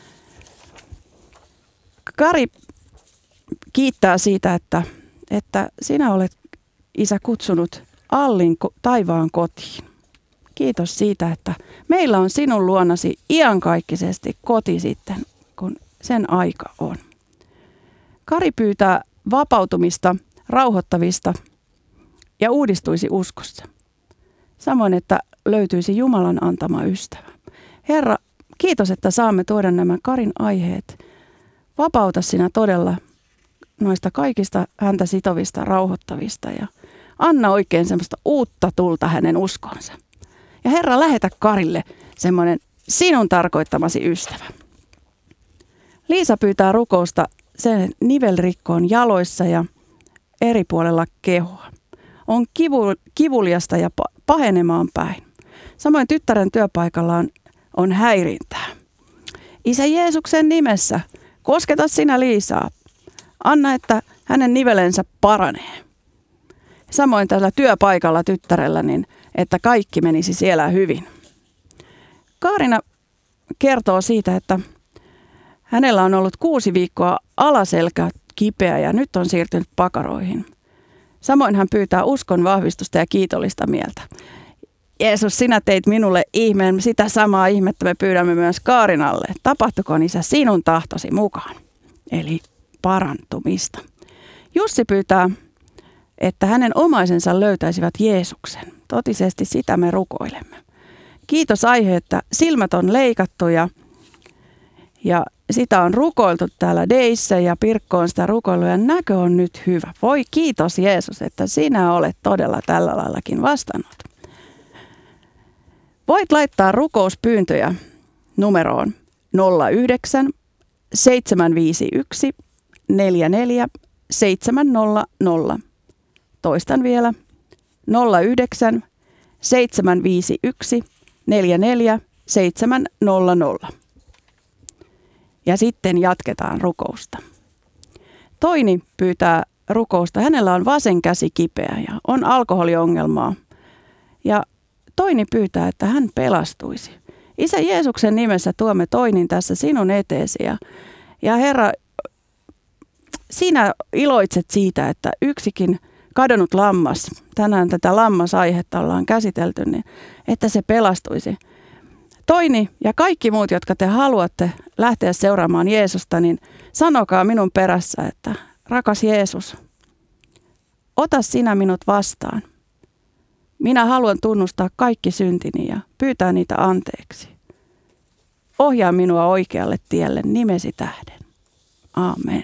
Kari kiittää siitä, että, että sinä olet, Isä, kutsunut Allin taivaan kotiin. Kiitos siitä, että meillä on sinun luonasi iankaikkisesti koti sitten, kun sen aika on. Kari pyytää vapautumista, rauhoittavista ja uudistuisi uskossa. Samoin, että löytyisi Jumalan antama ystävä. Herra, kiitos, että saamme tuoda nämä Karin aiheet. Vapauta sinä todella noista kaikista häntä sitovista, rauhoittavista ja anna oikein semmoista uutta tulta hänen uskonsa. Ja Herra, lähetä Karille semmoinen sinun tarkoittamasi ystävä. Liisa pyytää rukousta sen nivelrikkoon jaloissa ja eri puolella kehoa. On kivu, kivuliasta ja pahenemaan päin. Samoin tyttären työpaikalla on, on häirintää. Isä Jeesuksen nimessä kosketa sinä Liisaa. Anna, että hänen nivelensä paranee. Samoin tällä työpaikalla tyttärellä, niin että kaikki menisi siellä hyvin. Kaarina kertoo siitä, että hänellä on ollut kuusi viikkoa alaselkä kipeä ja nyt on siirtynyt pakaroihin. Samoin hän pyytää uskon vahvistusta ja kiitollista mieltä. Jeesus, sinä teit minulle ihmeen, sitä samaa ihmettä me pyydämme myös Kaarinalle. Tapahtukoon, Isä, sinun tahtosi mukaan. Eli parantumista. Jussi pyytää, että hänen omaisensa löytäisivät Jeesuksen. Totisesti sitä me rukoilemme. Kiitos aihe, että silmät on leikattu ja, ja sitä on rukoiltu täällä Deissä ja Pirkko on sitä rukoillut ja näkö on nyt hyvä. Voi kiitos Jeesus, että sinä olet todella tällä laillakin vastannut. Voit laittaa rukouspyyntöjä numeroon nolla yhdeksän seitsemän viisi yksi neljä neljä seitsemän nolla nolla. Toistan vielä nolla yhdeksän seitsemän viisi yksi neljä neljä seitsemän nolla nolla. Ja sitten jatketaan rukousta. Toini pyytää rukousta. Hänellä on vasen käsi kipeä ja on alkoholiongelmaa. Ja Toini pyytää, että hän pelastuisi. Isä Jeesuksen nimessä tuomme Toinin tässä sinun eteesi. Ja, ja Herra, sinä iloitset siitä, että yksikin kadonnut lammas, tänään tätä lammasaihetta ollaan käsitelty, niin että se pelastuisi. Toini ja kaikki muut, jotka te haluatte lähteä seuraamaan Jeesusta, niin sanokaa minun perässä, että rakas Jeesus, ota sinä minut vastaan. Minä haluan tunnustaa kaikki syntini ja pyytää niitä anteeksi. Ohjaa minua oikealle tielle nimesi tähden. Aamen.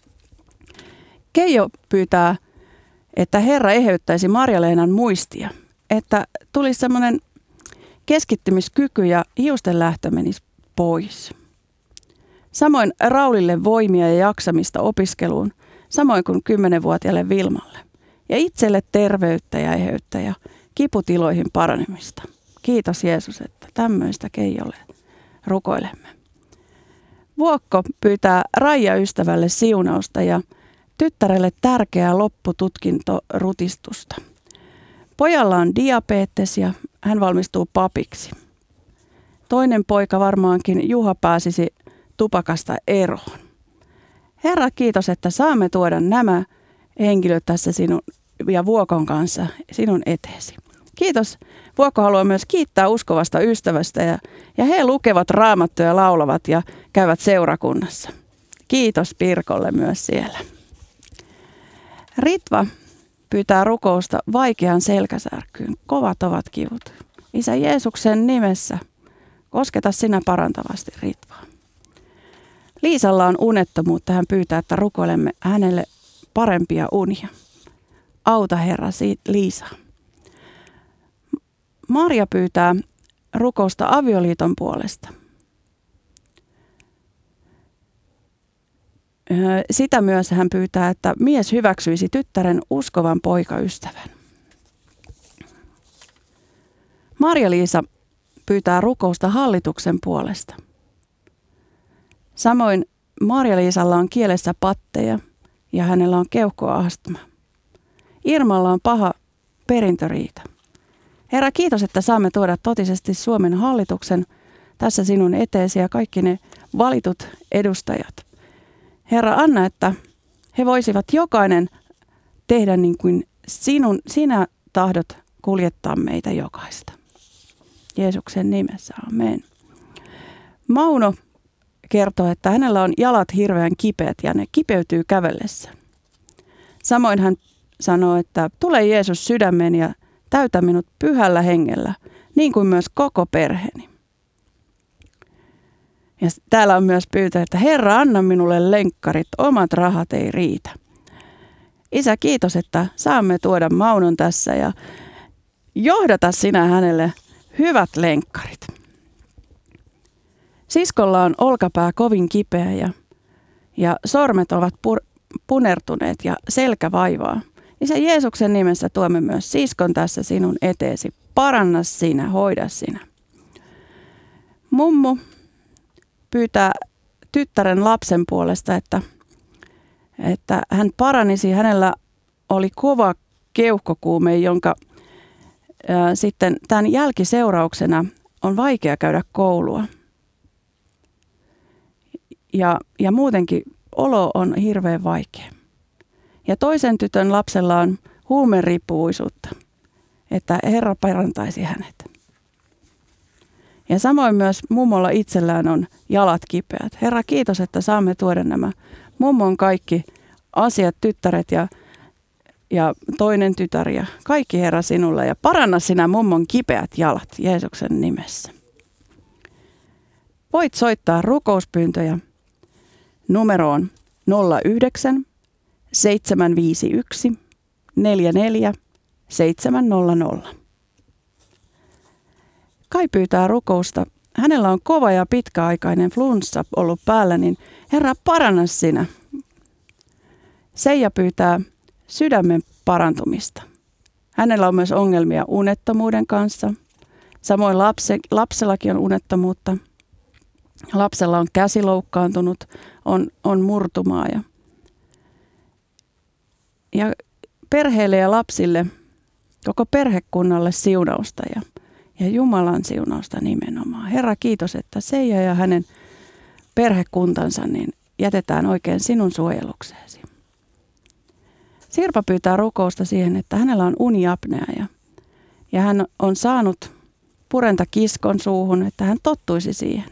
Keijo pyytää, että Herra eheyttäisi Marja-Leenan muistia, että tulisi semmoinen keskittymiskyky ja hiusten lähtö menisi pois. Samoin Raulille voimia ja jaksamista opiskeluun, samoin kuin kymmenvuotiaalle Vilmalle. Ja itselle terveyttä ja eheyttä ja kiputiloihin paranemista. Kiitos Jeesus, että tämmöistä Keijolle rukoilemme. Vuokko pyytää Raija-ystävälle siunausta ja tyttärelle tärkeää loppututkintorutistusta. Pojalla on diabetes ja hän valmistuu papiksi. Toinen poika varmaankin Juha pääsisi tupakasta eroon. Herra, kiitos, että saamme tuoda nämä henkilöt tässä sinun ja Vuokon kanssa sinun eteesi. Kiitos. Vuokko haluaa myös kiittää uskovasta ystävästä ja, ja he lukevat raamattuja ja laulavat ja käyvät seurakunnassa. Kiitos Pirkolle myös siellä. Ritva pyytää rukousta vaikean selkäsärkyyn. Kovat ovat kivut. Isä Jeesuksen nimessä kosketa sinä parantavasti Ritvaa. Liisalla on unettomuutta. Hän pyytää, että rukoilemme hänelle parempia unia. Auta Herra Liisaa. Marja pyytää rukousta avioliiton puolesta. Sitä myös hän pyytää, että mies hyväksyisi tyttären uskovan poikaystävän. Marja-Liisa pyytää rukousta hallituksen puolesta. Samoin Marja-Liisalla on kielessä patteja ja hänellä on keuhkoastma. Irmalla on paha perintöriita. Herra, kiitos, että saamme tuoda totisesti Suomen hallituksen tässä sinun eteesi ja kaikki ne valitut edustajat. Herra, anna, että he voisivat jokainen tehdä niin kuin sinun, sinä tahdot kuljettaa meitä jokaista. Jeesuksen nimessä, amen. Mauno kertoo, että hänellä on jalat hirveän kipeät ja ne kipeytyy kävellessä. Samoin hän sanoo, että tule Jeesus sydämeen ja täytä minut pyhällä hengellä, niin kuin myös koko perheeni. Ja täällä on myös pyytö, että Herra, anna minulle lenkkarit, omat rahat ei riitä. Isä, kiitos, että saamme tuoda Maunon tässä ja johdata sinä hänelle hyvät lenkkarit. Siskolla on olkapää kovin kipeä ja, ja sormet ovat pur- punertuneet ja selkä vaivaa. Isä Jeesuksen nimessä tuomme myös siskon tässä sinun eteesi. Paranna sinä, hoida sinä. Mummu pyytää tyttären lapsen puolesta, että, että hän paranisi. Hänellä oli kova keuhkokuume, jonka ää, sitten tämän jälkiseurauksena on vaikea käydä koulua. Ja, ja muutenkin olo on hirveän vaikea. Ja toisen tytön lapsella on huumeriippuvuisuutta, että Herra parantaisi hänet. Ja samoin myös mummolla itsellään on jalat kipeät. Herra, kiitos, että saamme tuoda nämä mummon kaikki asiat, tyttäret ja, ja toinen tytär ja kaikki Herra sinulle. Ja paranna sinä mummon kipeät jalat Jeesuksen nimessä. Voit soittaa rukouspyyntöjä numeroon nolla yhdeksän seitsemän viisi yksi neljä neljä seitsemän nolla nolla. Kai pyytää rukousta. Hänellä on kova ja pitkäaikainen flunssa ollut päällä, niin Herra, paranna sinä. Seija pyytää sydämen parantumista. Hänellä on myös ongelmia unettomuuden kanssa. Samoin lapse, lapsellakin on unettomuutta. Lapsella on käsi loukkaantunut, on, on murtumaa ja Ja perheelle ja lapsille, koko perhekunnalle siunausta ja, ja Jumalan siunausta nimenomaan. Herra, kiitos, että Seija ja hänen perhekuntansa niin jätetään oikein sinun suojelukseesi. Sirpa pyytää rukousta siihen, että hänellä on uniapnea ja, ja hän on saanut purenta kiskon suuhun, että hän tottuisi siihen.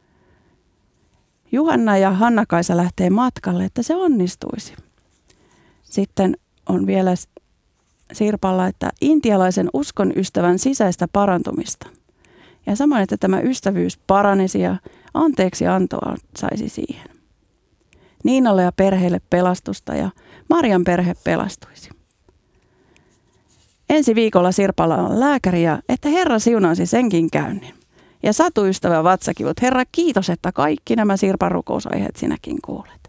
Juhanna ja Hanna-Kaisa lähtee matkalle, että se onnistuisi. Sitten on vielä Sirpalla, että intialaisen uskon ystävän sisäistä parantumista. Ja samoin, että tämä ystävyys paranisi ja anteeksi antoa saisi siihen. Niinalle ja perheelle pelastusta ja Marjan perhe pelastuisi. Ensi viikolla Sirpalla on lääkäri ja että Herra siunaisi senkin käynnin. Ja Satu ystävä vatsakivut. Herra, kiitos, että kaikki nämä Sirpan rukousaiheet sinäkin kuulet.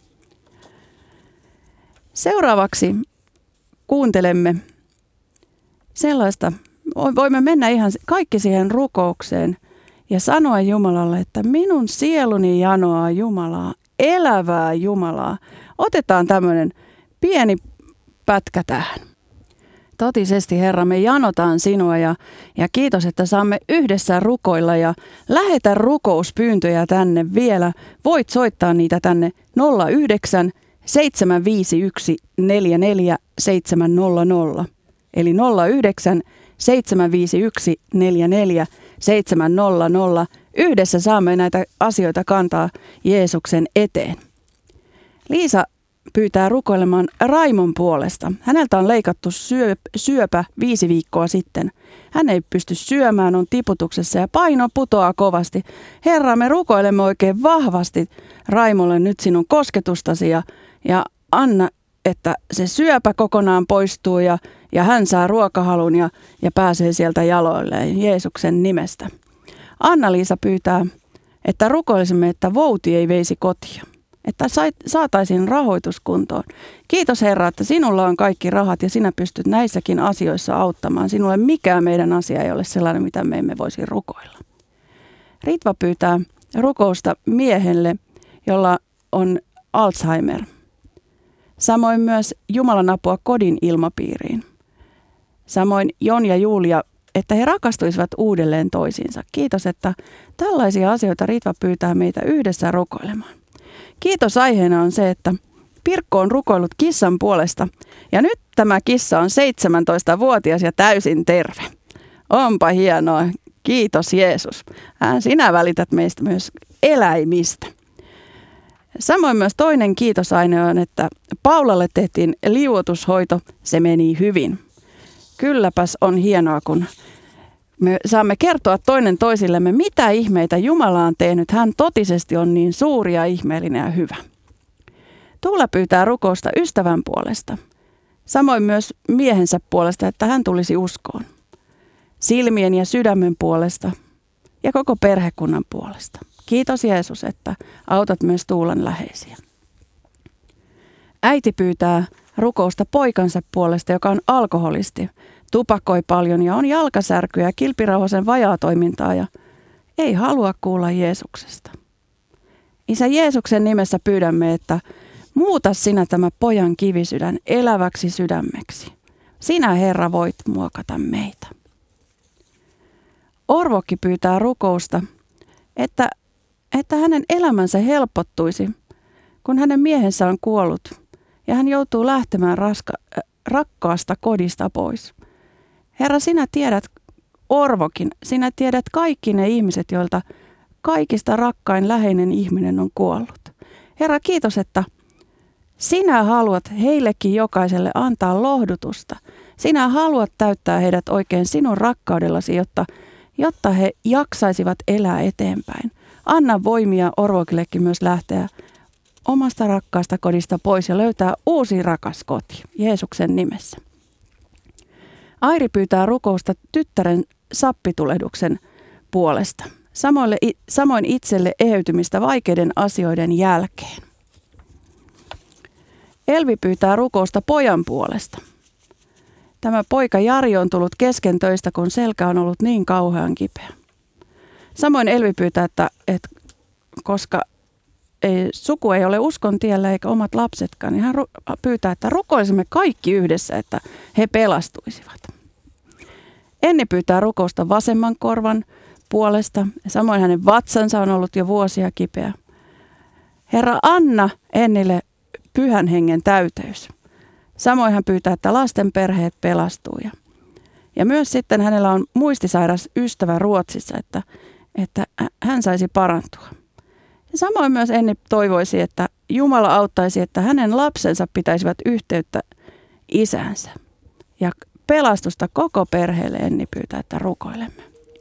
Seuraavaksi kuuntelemme sellaista, voimme mennä ihan kaikki siihen rukoukseen ja sanoa Jumalalle, että minun sieluni janoaa Jumalaa, elävää Jumalaa. Otetaan tämmöinen pieni pätkä tähän. Totisesti Herra, me janotaan sinua ja, ja kiitos, että saamme yhdessä rukoilla ja lähetä rukouspyyntöjä tänne vielä. Voit soittaa niitä tänne nolla yhdeksän seitsemän viisi yksi neljä neljä seitsemän nolla nolla eli nolla yhdeksän seitsemän viisi yksi neljä neljä seitsemän nolla nolla. Yhdessä saamme näitä asioita kantaa Jeesuksen eteen. Liisa pyytää rukoilemaan Raimon puolesta. Häneltä on leikattu syö, syöpä viisi viikkoa sitten. Hän ei pysty syömään, on tiputuksessa ja paino putoaa kovasti. Herra, me rukoilemme oikein vahvasti Raimolle nyt sinun kosketustasi ja, ja anna, että se syöpä kokonaan poistuu ja, ja hän saa ruokahalun ja, ja pääsee sieltä jaloilleen Jeesuksen nimestä. Anna-Liisa pyytää, että rukoilisimme, että vouti ei veisi kotia. Että saataisiin rahoitus kuntoon. Kiitos Herra, että sinulla on kaikki rahat ja sinä pystyt näissäkin asioissa auttamaan. Sinulle mikään meidän asia ei ole sellainen, mitä me emme voisi rukoilla. Ritva pyytää rukousta miehelle, jolla on Alzheimer. Samoin myös Jumalan apua kodin ilmapiiriin. Samoin Jon ja Julia, että he rakastuisivat uudelleen toisiinsa. Kiitos, että tällaisia asioita Ritva pyytää meitä yhdessä rukoilemaan. Kiitos aiheena on se, että Pirkko on rukoillut kissan puolesta ja nyt tämä kissa on seitsemäntoistavuotias ja täysin terve. Onpa hienoa. Kiitos Jeesus. Hän, sinä välität meistä myös eläimistä. Samoin myös toinen kiitosaine on, että Paulalle tehtiin liuotushoito. Se meni hyvin. Kylläpäs on hienoa, kun me saamme kertoa toinen toisillemme, mitä ihmeitä Jumala on tehnyt. Hän totisesti on niin suuri ja ihmeellinen ja hyvä. Tuula pyytää rukousta ystävän puolesta. Samoin myös miehensä puolesta, että hän tulisi uskoon. Silmien ja sydämen puolesta ja koko perhekunnan puolesta. Kiitos Jeesus, että autat myös Tuulan läheisiä. Äiti pyytää rukousta poikansa puolesta, joka on alkoholisti. Tupakoi paljon ja on jalkasärkyä ja kilpirauhasen vajaatoimintaa ja ei halua kuulla Jeesuksesta. Isä Jeesuksen nimessä pyydämme, että muuta sinä tämä pojan kivisydän eläväksi sydämeksi. Sinä Herra voit muokata meitä. Orvokki pyytää rukousta, että, että hänen elämänsä helpottuisi, kun hänen miehensä on kuollut ja hän joutuu lähtemään raska, äh, rakkaasta kodista pois. Herra, sinä tiedät Orvokin, sinä tiedät kaikki ne ihmiset, joilta kaikista rakkain läheinen ihminen on kuollut. Herra, kiitos, että sinä haluat heillekin jokaiselle antaa lohdutusta. Sinä haluat täyttää heidät oikein sinun rakkaudellasi, jotta, jotta he jaksaisivat elää eteenpäin. Anna voimia Orvokillekin myös lähteä omasta rakkaasta kodista pois ja löytää uusi rakas koti Jeesuksen nimessä. Airi pyytää rukousta tyttären sappitulehduksen puolesta. Samoille, samoin itselle eheytymistä vaikeiden asioiden jälkeen. Elvi pyytää rukousta pojan puolesta. Tämä poika Jari on tullut kesken töistä, kun selkä on ollut niin kauhean kipeä. Samoin Elvi pyytää, että, että koska ei, suku ei ole uskon tiellä eikä omat lapsetkaan, niin hän ru- pyytää, että rukoilisimme kaikki yhdessä, että he pelastuisivat. Enni pyytää rukousta vasemman korvan puolesta. Samoin hänen vatsansa on ollut jo vuosia kipeä. Herra, anna Ennille pyhän hengen täyteys. Samoin hän pyytää, että lasten perheet pelastuu. Ja, ja myös sitten hänellä on muistisairas ystävä Ruotsissa, että, että hän saisi parantua. Ja samoin myös Enni toivoisi, että Jumala auttaisi, että hänen lapsensa pitäisivät yhteyttä isäänsä. Ja pelastusta koko perheelle Enni pyytää, että rukoilemme.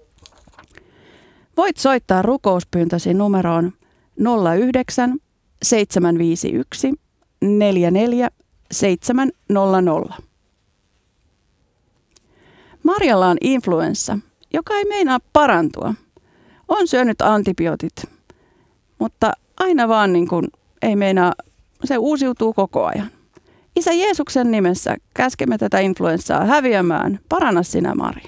Voit soittaa rukouspyyntösi numeroon nolla yhdeksän seitsemän viisi yksi neljä neljä seitsemän nolla nolla. Marjalla on influenssa, joka ei meinaa parantua. On syönyt antibiootit, mutta aina vaan niin kuin ei meinaa, se uusiutuu koko ajan. Isä Jeesuksen nimessä käskemme tätä influenssaa häviämään. Paranna sinä, Marja.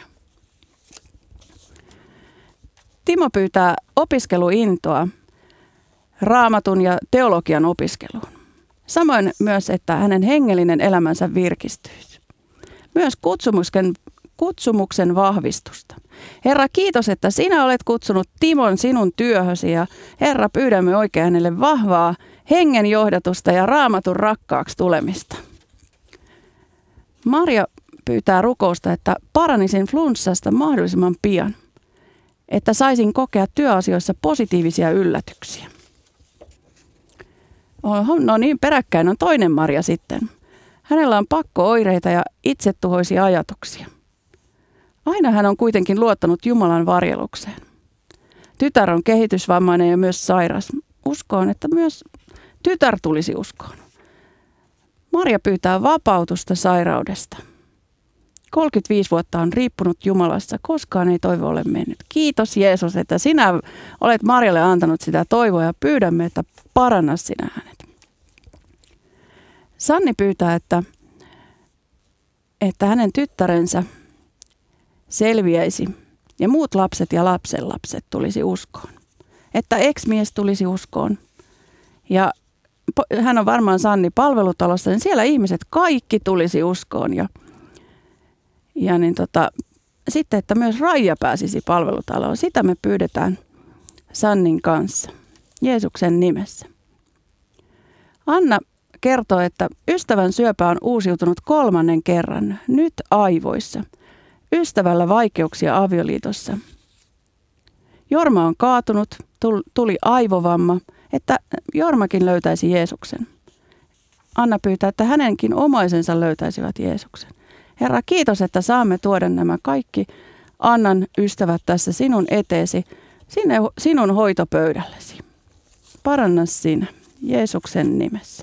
Timo pyytää opiskeluintoa raamatun ja teologian opiskeluun. Samoin myös, että hänen hengellinen elämänsä virkistyisi. Myös kutsumuksen, kutsumuksen vahvistusta. Herra, kiitos, että sinä olet kutsunut Timon sinun työhösi ja Herra, pyydämme oikein hänelle vahvaa hengen johdatusta ja raamatun rakkaaksi tulemista. Marja pyytää rukousta, että paranisin flunssasta mahdollisimman pian, että saisin kokea työasioissa positiivisia yllätyksiä. No niin, peräkkäin on toinen Maria sitten. Hänellä on pakko-oireita ja itsetuhoisia ajatuksia. Aina hän on kuitenkin luottanut Jumalan varjelukseen. Tytär on kehitysvammainen ja myös sairas. Uskoon, että myös tytär tulisi uskoon. Maria pyytää vapautusta sairaudesta. kolmekymmentäviisi vuotta on riippunut Jumalassa, koskaan ei toivo ole mennyt. Kiitos Jeesus, että sinä olet Marjalle antanut sitä toivoa ja pyydämme, että paranna sinä hänet. Sanni pyytää, että, että hänen tyttärensä selviäisi ja muut lapset ja lapsenlapset tulisi uskoon. Että ex-mies tulisi uskoon. Ja hän on varmaan Sanni palvelutalossa, niin siellä ihmiset kaikki tulisi uskoon. Ja, ja niin tota, sitten, että myös Raija pääsisi palvelutaloon. Sitä me pyydetään Sannin kanssa, Jeesuksen nimessä. Anna kertoo, että ystävän syöpä on uusiutunut kolmannen kerran, nyt aivoissa. Ystävällä vaikeuksia avioliitossa. Jorma on kaatunut, tuli aivovamma, että Jormakin löytäisi Jeesuksen. Anna pyytää, että hänenkin omaisensa löytäisivät Jeesuksen. Herra, kiitos, että saamme tuoda nämä kaikki Annan ystävät tässä sinun eteesi, sinne, sinun hoitopöydällesi. Paranna sinä Jeesuksen nimessä.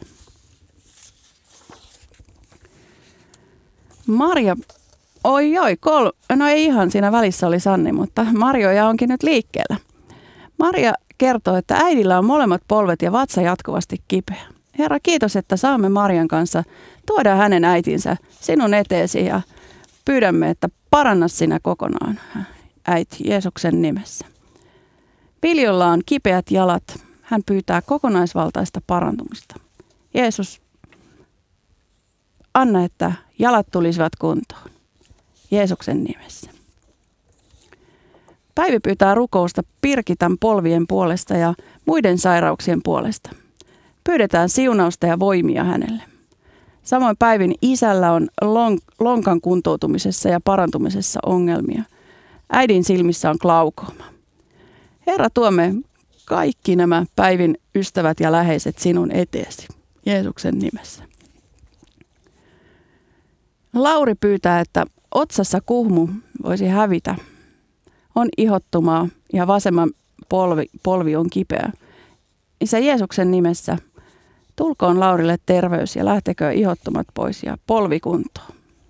Maria, oi oi, kol, no ei ihan siinä välissä oli Sanni, mutta Marjoja onkin nyt liikkeellä. Maria kertoo, että äidillä on molemmat polvet ja vatsa jatkuvasti kipeä. Herra, kiitos, että saamme Marian kanssa tuoda hänen äitinsä sinun eteesi ja pyydämme, että paranna sinä kokonaan, äiti, Jeesuksen nimessä. Viljolla on kipeät jalat. Hän pyytää kokonaisvaltaista parantumista. Jeesus, anna, että jalat tulisivat kuntoon. Jeesuksen nimessä. Päivi pyytää rukousta Pirkitan polvien puolesta ja muiden sairauksien puolesta. Pyydetään siunausta ja voimia hänelle. Samoin Päivin isällä on lonkan kuntoutumisessa ja parantumisessa ongelmia. Äidin silmissä on glaukooma. Herra, tuomme kaikki nämä Päivin ystävät ja läheiset sinun eteesi, Jeesuksen nimessä. Lauri pyytää, että otsassa kuhmu voisi hävitä. On ihottumaa ja vasemman polvi, polvi on kipeä. Isä Jeesuksen nimessä tulkoon Laurille terveys ja lähtekö ihottumat pois ja polvi kuntoon.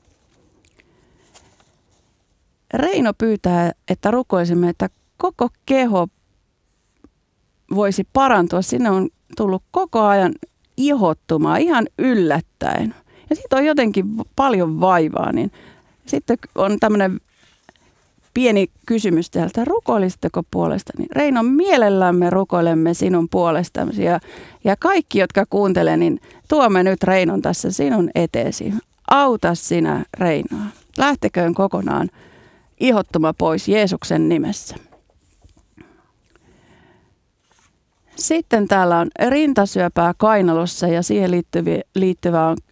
Reino pyytää, että rukoisimme, että koko keho voisi parantua. Sinne on tullut koko ajan ihottumaa ihan yllättäen. Ja siitä on jotenkin paljon vaivaa. Niin sitten on tämmöinen pieni kysymys täältä. Rukoilisitteko puolestani? Reino, mielellämme rukoilemme sinun puolestasi. Ja, ja kaikki, jotka kuuntelee, niin tuomme nyt Reinon tässä sinun eteesi. Auta sinä Reinoa. Lähteköön kokonaan ihottuma pois Jeesuksen nimessä. Sitten täällä on rintasyöpää kainalossa ja siihen liittyvä, liittyvä on,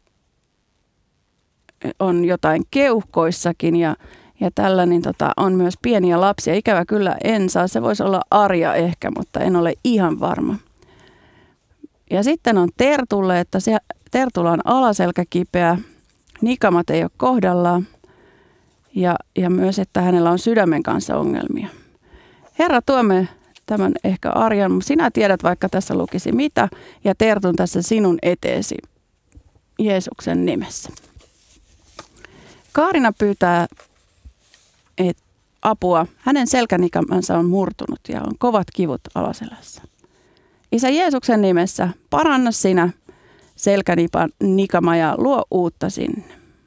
on jotain keuhkoissakin ja, ja tällä niin tota, on myös pieniä lapsia. Ikävä kyllä en saa, se voisi olla Arja ehkä, mutta en ole ihan varma. Ja sitten on Tertulle, että se, Tertulla on alaselkä kipeä, nikamat ei ole kohdallaan ja, ja myös, että hänellä on sydämen kanssa ongelmia. Herra, tuomme tämän ehkä Arjan, sinä tiedät vaikka tässä lukisi mitä, ja Tertun tässä sinun eteesi Jeesuksen nimessä. Kaarina pyytää et, apua. Hänen selkänikamansa on murtunut ja on kovat kivut alaselässä. Isä Jeesuksen nimessä paranna sinä selkänikama ja luo uutta sinne.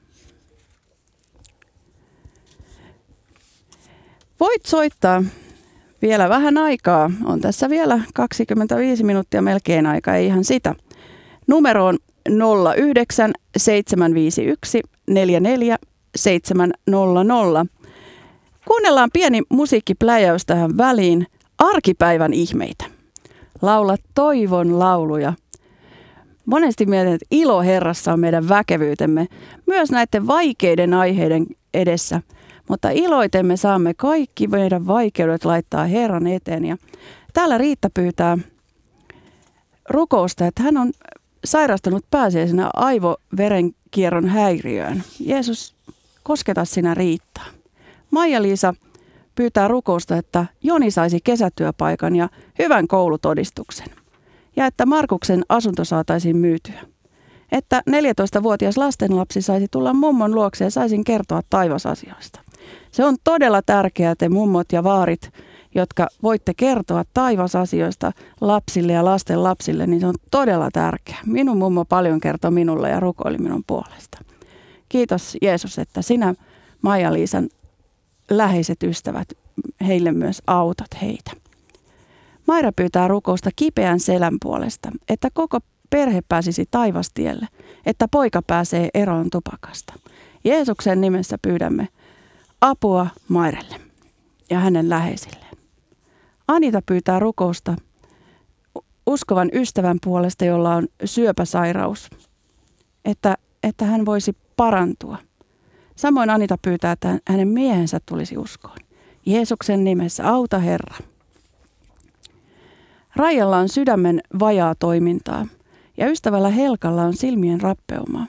Voit soittaa. Vielä vähän aikaa. On tässä vielä kaksikymmentäviisi minuuttia melkein aika, ei ihan sitä. Numero on nolla yhdeksän seitsemän viisi yksi neljä neljä seitsemän nolla nolla. Kuunnellaan pieni musiikkipläjäys tähän väliin. Arkipäivän ihmeitä. Laula toivon lauluja. Monesti mietin, että ilo Herrassa on meidän väkevyytemme myös näiden vaikeiden aiheiden edessä. Mutta iloiten me saamme kaikki meidän vaikeudet laittaa Herran eteen. Ja täällä Riitta pyytää rukousta, että hän on sairastunut pääsiäisenä aivoverenkierron häiriöön. Jeesus, kosketa sinä Riittaa. Maija-Liisa pyytää rukousta, että Joni saisi kesätyöpaikan ja hyvän koulutodistuksen. Ja että Markuksen asunto saataisiin myytyä. Että neljätoistavuotias lastenlapsi saisi tulla mummon luokse ja saisin kertoa taivasasioista. Se on todella tärkeää, te mummot ja vaarit, jotka voitte kertoa taivasasioista lapsille ja lasten lapsille, niin se on todella tärkeää. Minun mummo paljon kertoi minulle ja rukoili minun puolesta. Kiitos Jeesus, että sinä Maija-Liisan läheiset ystävät, heille myös autat heitä. Maira pyytää rukousta kipeän selän puolesta, että koko perhe pääsisi taivastielle, että poika pääsee eroon tupakasta. Jeesuksen nimessä pyydämme apua Mairelle ja hänen läheisilleen. Anita pyytää rukousta uskovan ystävän puolesta, jolla on syöpäsairaus, että, että hän voisi parantua. Samoin Anita pyytää, että hänen miehensä tulisi uskoon. Jeesuksen nimessä auta Herra. Raijalla on sydämen vajaa toimintaa ja ystävällä Helkalla on silmien rappeumaa.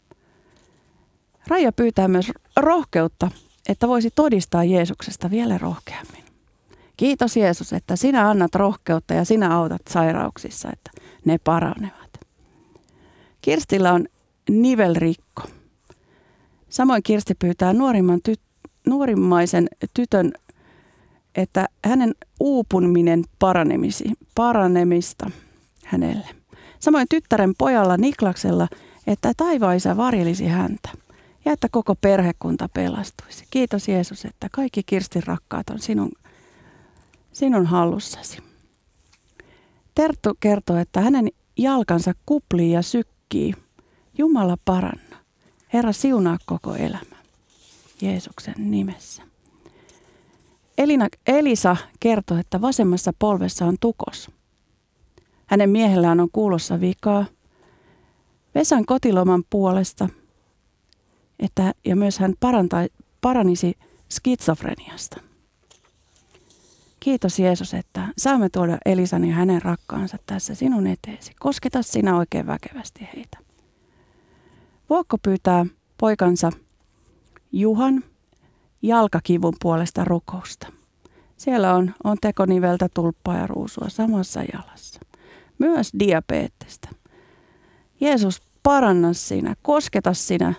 Raija pyytää myös rohkeutta, että voisi todistaa Jeesuksesta vielä rohkeammin. Kiitos Jeesus, että sinä annat rohkeutta ja sinä autat sairauksissa, että ne paranevat. Kirstillä on nivelrikko. Samoin Kirsti pyytää nuorimman tyt- nuorimmaisen tytön, että hänen uupuminen paranemisi, paranemista hänelle. Samoin tyttären pojalla Niklaksella, että taivaisa varjelisi häntä ja että koko perhekunta pelastuisi. Kiitos Jeesus, että kaikki Kirstin rakkaat on sinun, sinun hallussasi. Terttu kertoo, että hänen jalkansa kuplii ja sykkii. Jumala paranna. Herra siunaa koko elämä. Jeesuksen nimessä. Elina, Elisa kertoo, että vasemmassa polvessa on tukos. Hänen miehellään on kuulossa vikaa. Vesan kotiloman puolesta, että, ja myös hän parantai, paranisi skitsofreniasta. Kiitos Jeesus, että saamme tuoda Elisan ja hänen rakkaansa tässä sinun eteesi. Kosketa sinä oikein väkevästi heitä. Vuokko pyytää poikansa Juhan jalkakivun puolesta rukousta. Siellä on, on tekoniveltä, tulppaa ja ruusua samassa jalassa. Myös diabeettista. Jeesus, paranna sinä, kosketa sinä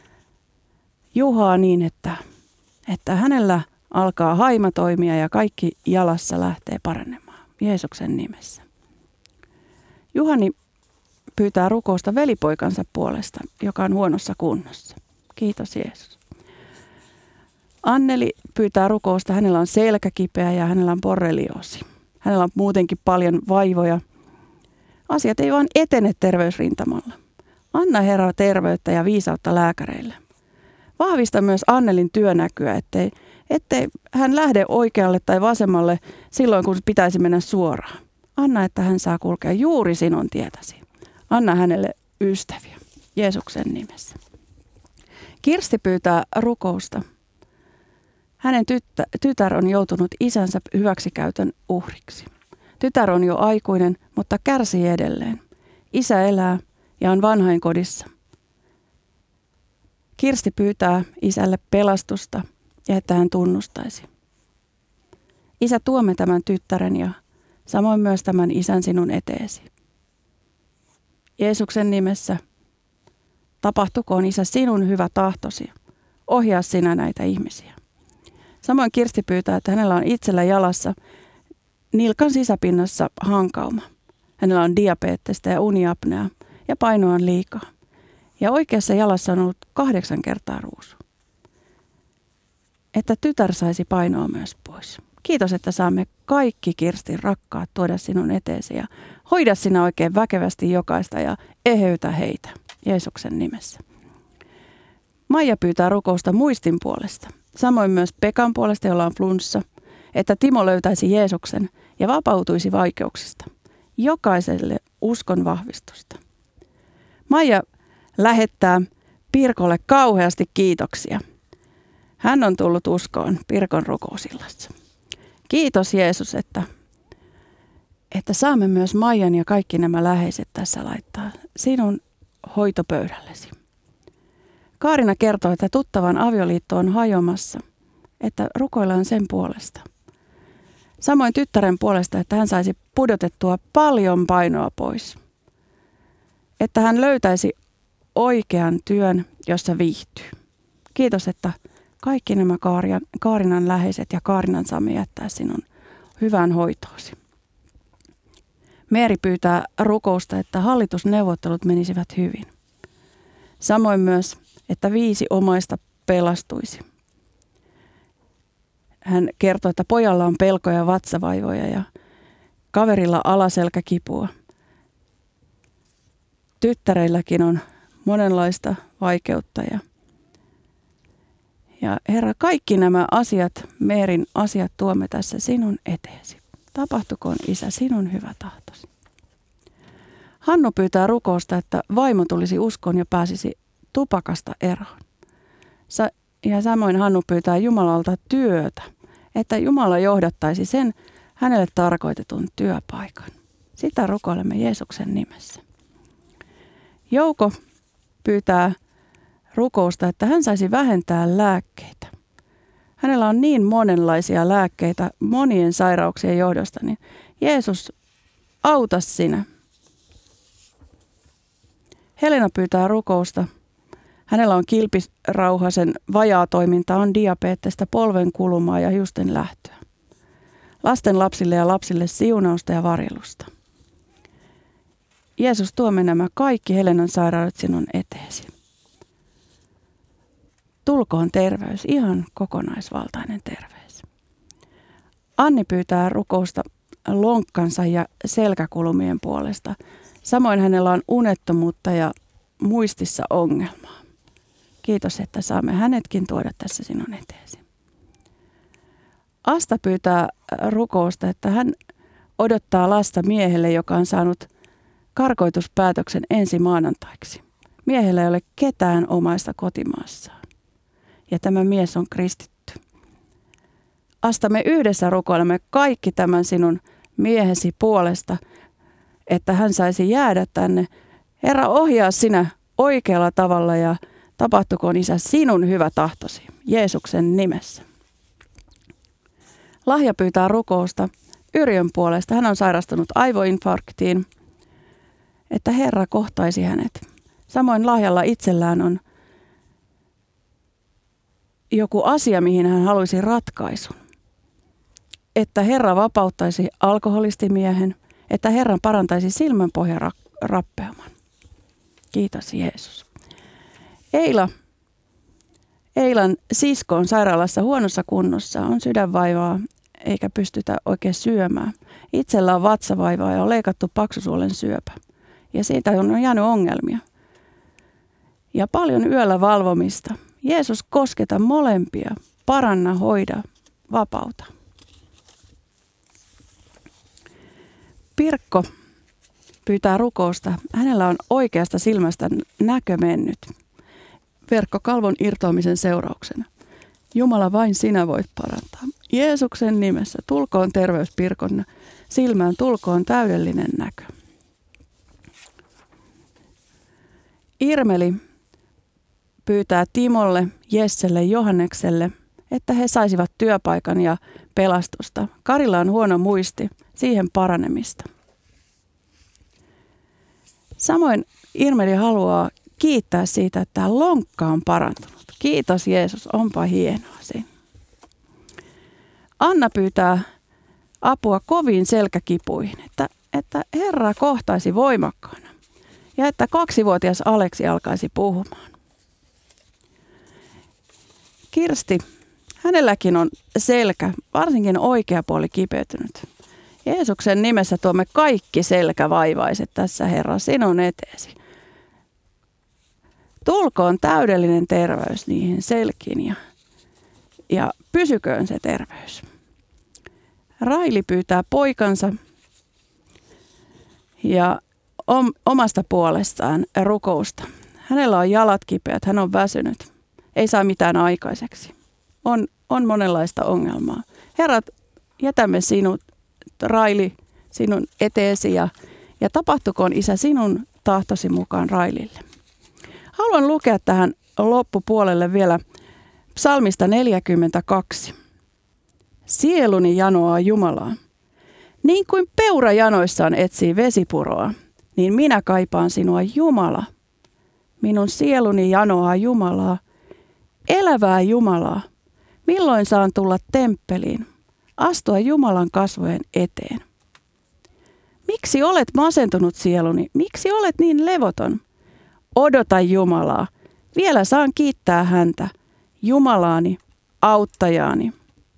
Juhaa niin, että, että hänellä alkaa haima toimia ja kaikki jalassa lähtee paranemaan. Jeesuksen nimessä. Juhani pyytää rukousta velipoikansa puolesta, joka on huonossa kunnossa. Kiitos Jeesus. Anneli pyytää rukousta. Hänellä on selkäkipeä ja hänellä on borrelioosi. Hänellä on muutenkin paljon vaivoja. Asiat ei vaan etene terveysrintamalla. Anna Herra terveyttä ja viisautta lääkäreille. Vahvista myös Annelin työnäkyä, ettei, ettei hän lähde oikealle tai vasemmalle silloin, kun pitäisi mennä suoraan. Anna, että hän saa kulkea juuri sinun tietäsi. Anna hänelle ystäviä Jeesuksen nimessä. Kirsti pyytää rukousta. Hänen tyttö, tytär on joutunut isänsä hyväksikäytön uhriksi. Tytär on jo aikuinen, mutta kärsii edelleen. Isä elää ja on vanhainkodissa. Kirsti pyytää isälle pelastusta ja että hän tunnustaisi. Isä, tuomme tämän tyttären ja samoin myös tämän isän sinun eteesi. Jeesuksen nimessä tapahtukoon Isä sinun hyvä tahtosi. Ohjaa sinä näitä ihmisiä. Samoin Kirsti pyytää, että hänellä on itsellä jalassa nilkan sisäpinnassa hankauma. Hänellä on diabeettista ja uniapnea ja painoa on liikaa. Ja oikeassa jalassa on ollut kahdeksan kertaa ruusu. Että tytär saisi painoa myös pois. Kiitos, että saamme kaikki Kirstin rakkaat tuoda sinun eteesi ja hoida sinä oikein väkevästi jokaista ja eheytä heitä Jeesuksen nimessä. Maija pyytää rukousta muistin puolesta. Samoin myös Pekan puolesta, jolla on flunssa, että Timo löytäisi Jeesuksen ja vapautuisi vaikeuksista. Jokaiselle uskon vahvistusta. Maija lähettää Pirkolle kauheasti kiitoksia. Hän on tullut uskoon Pirkon rukousillassa. Kiitos Jeesus, että, että saamme myös Maijan ja kaikki nämä läheiset tässä laittaa sinun hoitopöydällesi. Kaarina kertoo, että tuttavan avioliitto on hajomassa, että rukoillaan sen puolesta. Samoin tyttären puolesta, että hän saisi pudotettua paljon painoa pois. Että hän löytäisi oikean työn, jossa viihtyy. Kiitos, että kaikki nämä Kaarinan läheiset ja Kaarinan saamme jättää sinun hyvään hoitoosi. Meeri pyytää rukousta, että hallitusneuvottelut menisivät hyvin. Samoin myös, että viisi omaista pelastuisi. Hän kertoo, että pojalla on pelkoja ja vatsavaivoja ja kaverilla alaselkäkipua. Tyttäreilläkin on monenlaista vaikeutta. Ja, ja Herra, kaikki nämä asiat, Meerin asiat tuomme tässä sinun eteesi. Tapahtukoon, Isä, sinun hyvä tahtosi. Hannu pyytää rukousta, että vaimo tulisi uskoon ja pääsisi tupakasta eroon. Sa- ja samoin Hannu pyytää Jumalalta työtä, että Jumala johdattaisi sen hänelle tarkoitetun työpaikan. Sitä rukoilemme Jeesuksen nimessä. Jouko pyytää rukousta, että hän saisi vähentää lääkkeitä. Hänellä on niin monenlaisia lääkkeitä monien sairauksien johdosta, niin Jeesus, auta sinä. Helena pyytää rukousta. Hänellä on kilpisrauhasen vajaatoiminta, on diabeettista, polvenkulumaa ja hiusten lähtöä. Lasten lapsille ja lapsille siunausta ja varjelusta. Jeesus, tuomme nämä kaikki Helenan sairaudet sinun eteesi. Tulkoon terveys, ihan kokonaisvaltainen terveys. Anni pyytää rukousta lonkkansa ja selkäkulumien puolesta. Samoin hänellä on unettomuutta ja muistissa ongelmaa. Kiitos, että saamme hänetkin tuoda tässä sinun eteesi. Asta pyytää rukousta, että hän odottaa lasta miehelle, joka on saanut karkoituspäätöksen ensi maanantaiksi. Miehellä ei ole ketään omaista kotimaassaan. Ja tämä mies on kristitty. Asta, me yhdessä rukoilemme kaikki tämän sinun miehesi puolesta, että hän saisi jäädä tänne. Herra, ohjaa sinä oikealla tavalla ja tapahtukoon, Isä, sinun hyvä tahtosi Jeesuksen nimessä. Lahja pyytää rukousta Yrjön puolesta. Hän on sairastunut aivoinfarktiin, että Herra kohtaisi hänet. Samoin Lahjalla itsellään on joku asia, mihin hän haluaisi ratkaisun. Että Herra vapauttaisi alkoholistimiehen, että Herra parantaisi silmänpohjan rappeuman. Kiitos Jeesus. Eila, Eilan sisko on sairaalassa huonossa kunnossa, on sydänvaivaa eikä pystytä oikein syömään. Itsellä on vatsavaivaa ja on leikattu paksusuolen syöpä. Ja siitä on jäänyt ongelmia. Ja paljon yöllä valvomista. Jeesus, kosketa molempia, paranna, hoida, vapauta. Pirkko pyytää rukousta. Hänellä on oikeasta silmästä näkö mennyt verkkokalvon irtoamisen seurauksena. Jumala, vain sinä voit parantaa. Jeesuksen nimessä tulkoon terveys Pirkon silmään, tulkoon täydellinen näkö. Irmeli pyytää Timolle, Jesselle, Johannekselle, että he saisivat työpaikan ja pelastusta. Karilla on huono muisti, siihen paranemista. Samoin Irmeli haluaa kiittää siitä, että tämä lonkka on parantunut. Kiitos Jeesus, onpa hienoa siinä. Anna pyytää apua koviin selkäkipuihin, että, että Herra kohtaisi voimakkaana ja että kaksivuotias Aleksi alkaisi puhumaan. Kirsti, hänelläkin on selkä, varsinkin oikea puoli kipeytynyt. Jeesuksen nimessä tuomme kaikki selkävaivaiset tässä, Herra, sinun eteesi. Tulkoon täydellinen terveys niihin selkiin ja, ja pysyköön se terveys. Raili pyytää poikansa ja omasta puolestaan rukousta. Hänellä on jalat kipeät, hän on väsynyt, ei saa mitään aikaiseksi. On, on monenlaista ongelmaa. Herrat, jätämme sinut, Raili, sinun eteesi ja, ja tapahtukoon, Isä, sinun tahtosi mukaan Railille. Haluan lukea tähän loppupuolelle vielä psalmista neljäkymmentäkaksi. Sieluni janoaa Jumalaa. Niin kuin peura janoissaan etsii vesipuroa, niin minä kaipaan sinua, Jumala. Minun sieluni janoaa Jumalaa, elävää Jumalaa. Milloin saan tulla temppeliin, astua Jumalan kasvojen eteen? Miksi olet masentunut sieluni? Miksi olet niin levoton? Odota Jumalaa. Vielä saan kiittää häntä, Jumalaani, auttajaani.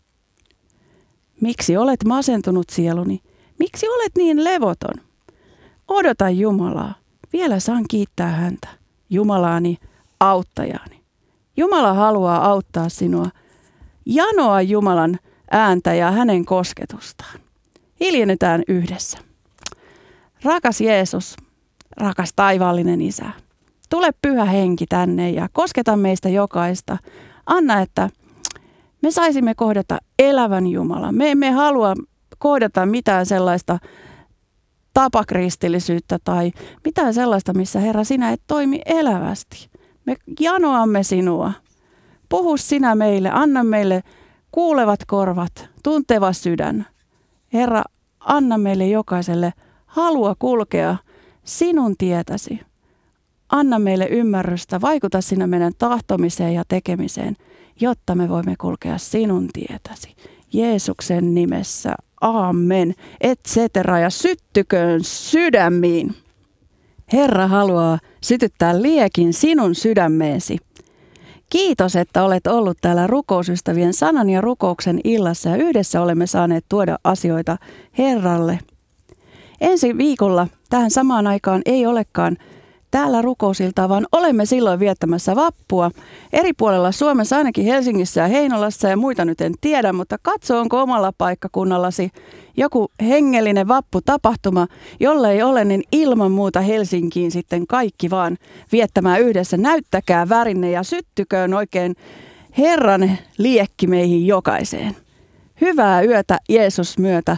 Miksi olet masentunut sieluni? Miksi olet niin levoton? Odota Jumalaa. Vielä saan kiittää häntä, Jumalaani, auttajaani. Jumala haluaa auttaa sinua. Janoa Jumalan ääntä ja hänen kosketustaan. Hiljennetään yhdessä. Rakas Jeesus, rakas taivaallinen Isä, tule Pyhä Henki tänne ja kosketa meistä jokaista. Anna, että me saisimme kohdata elävän Jumalan. Me emme halua kohdata mitään sellaista tapakristillisyyttä tai mitään sellaista, missä Herra sinä et toimi elävästi. Me janoamme sinua. Puhu sinä meille, anna meille kuulevat korvat, tunteva sydän. Herra, anna meille jokaiselle halua kulkea sinun tietäsi. Anna meille ymmärrystä, vaikuta sinä meidän tahtomiseen ja tekemiseen, jotta me voimme kulkea sinun tietäsi. Jeesuksen nimessä, amen, et cetera, ja syttyköön sydämiin. Herra haluaa sytyttää liekin sinun sydämeesi. Kiitos, että olet ollut täällä rukousystävien sanan ja rukouksen illassa ja yhdessä olemme saaneet tuoda asioita Herralle. Ensi viikolla tähän samaan aikaan ei olekaan täällä rukousiltaa, vaan olemme silloin viettämässä vappua eri puolella Suomessa, ainakin Helsingissä ja Heinolassa ja muita nyt en tiedä, mutta katso, onko omalla paikkakunnallasi joku hengellinen vapputapahtuma, jolla ei ole, niin ilman muuta Helsinkiin sitten kaikki vaan viettämään yhdessä. Näyttäkää värinne ja syttyköön oikein Herran liekki meihin jokaiseen. Hyvää yötä Jeesus myötä.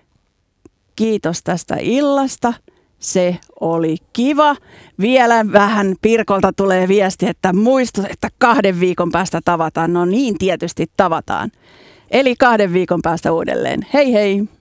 Kiitos tästä illasta. Se oli kiva. Vielä vähän Pirkolta tulee viesti, että muistu, että kahden viikon päästä tavataan. No niin, tietysti tavataan. Eli kahden viikon päästä uudelleen. Hei hei!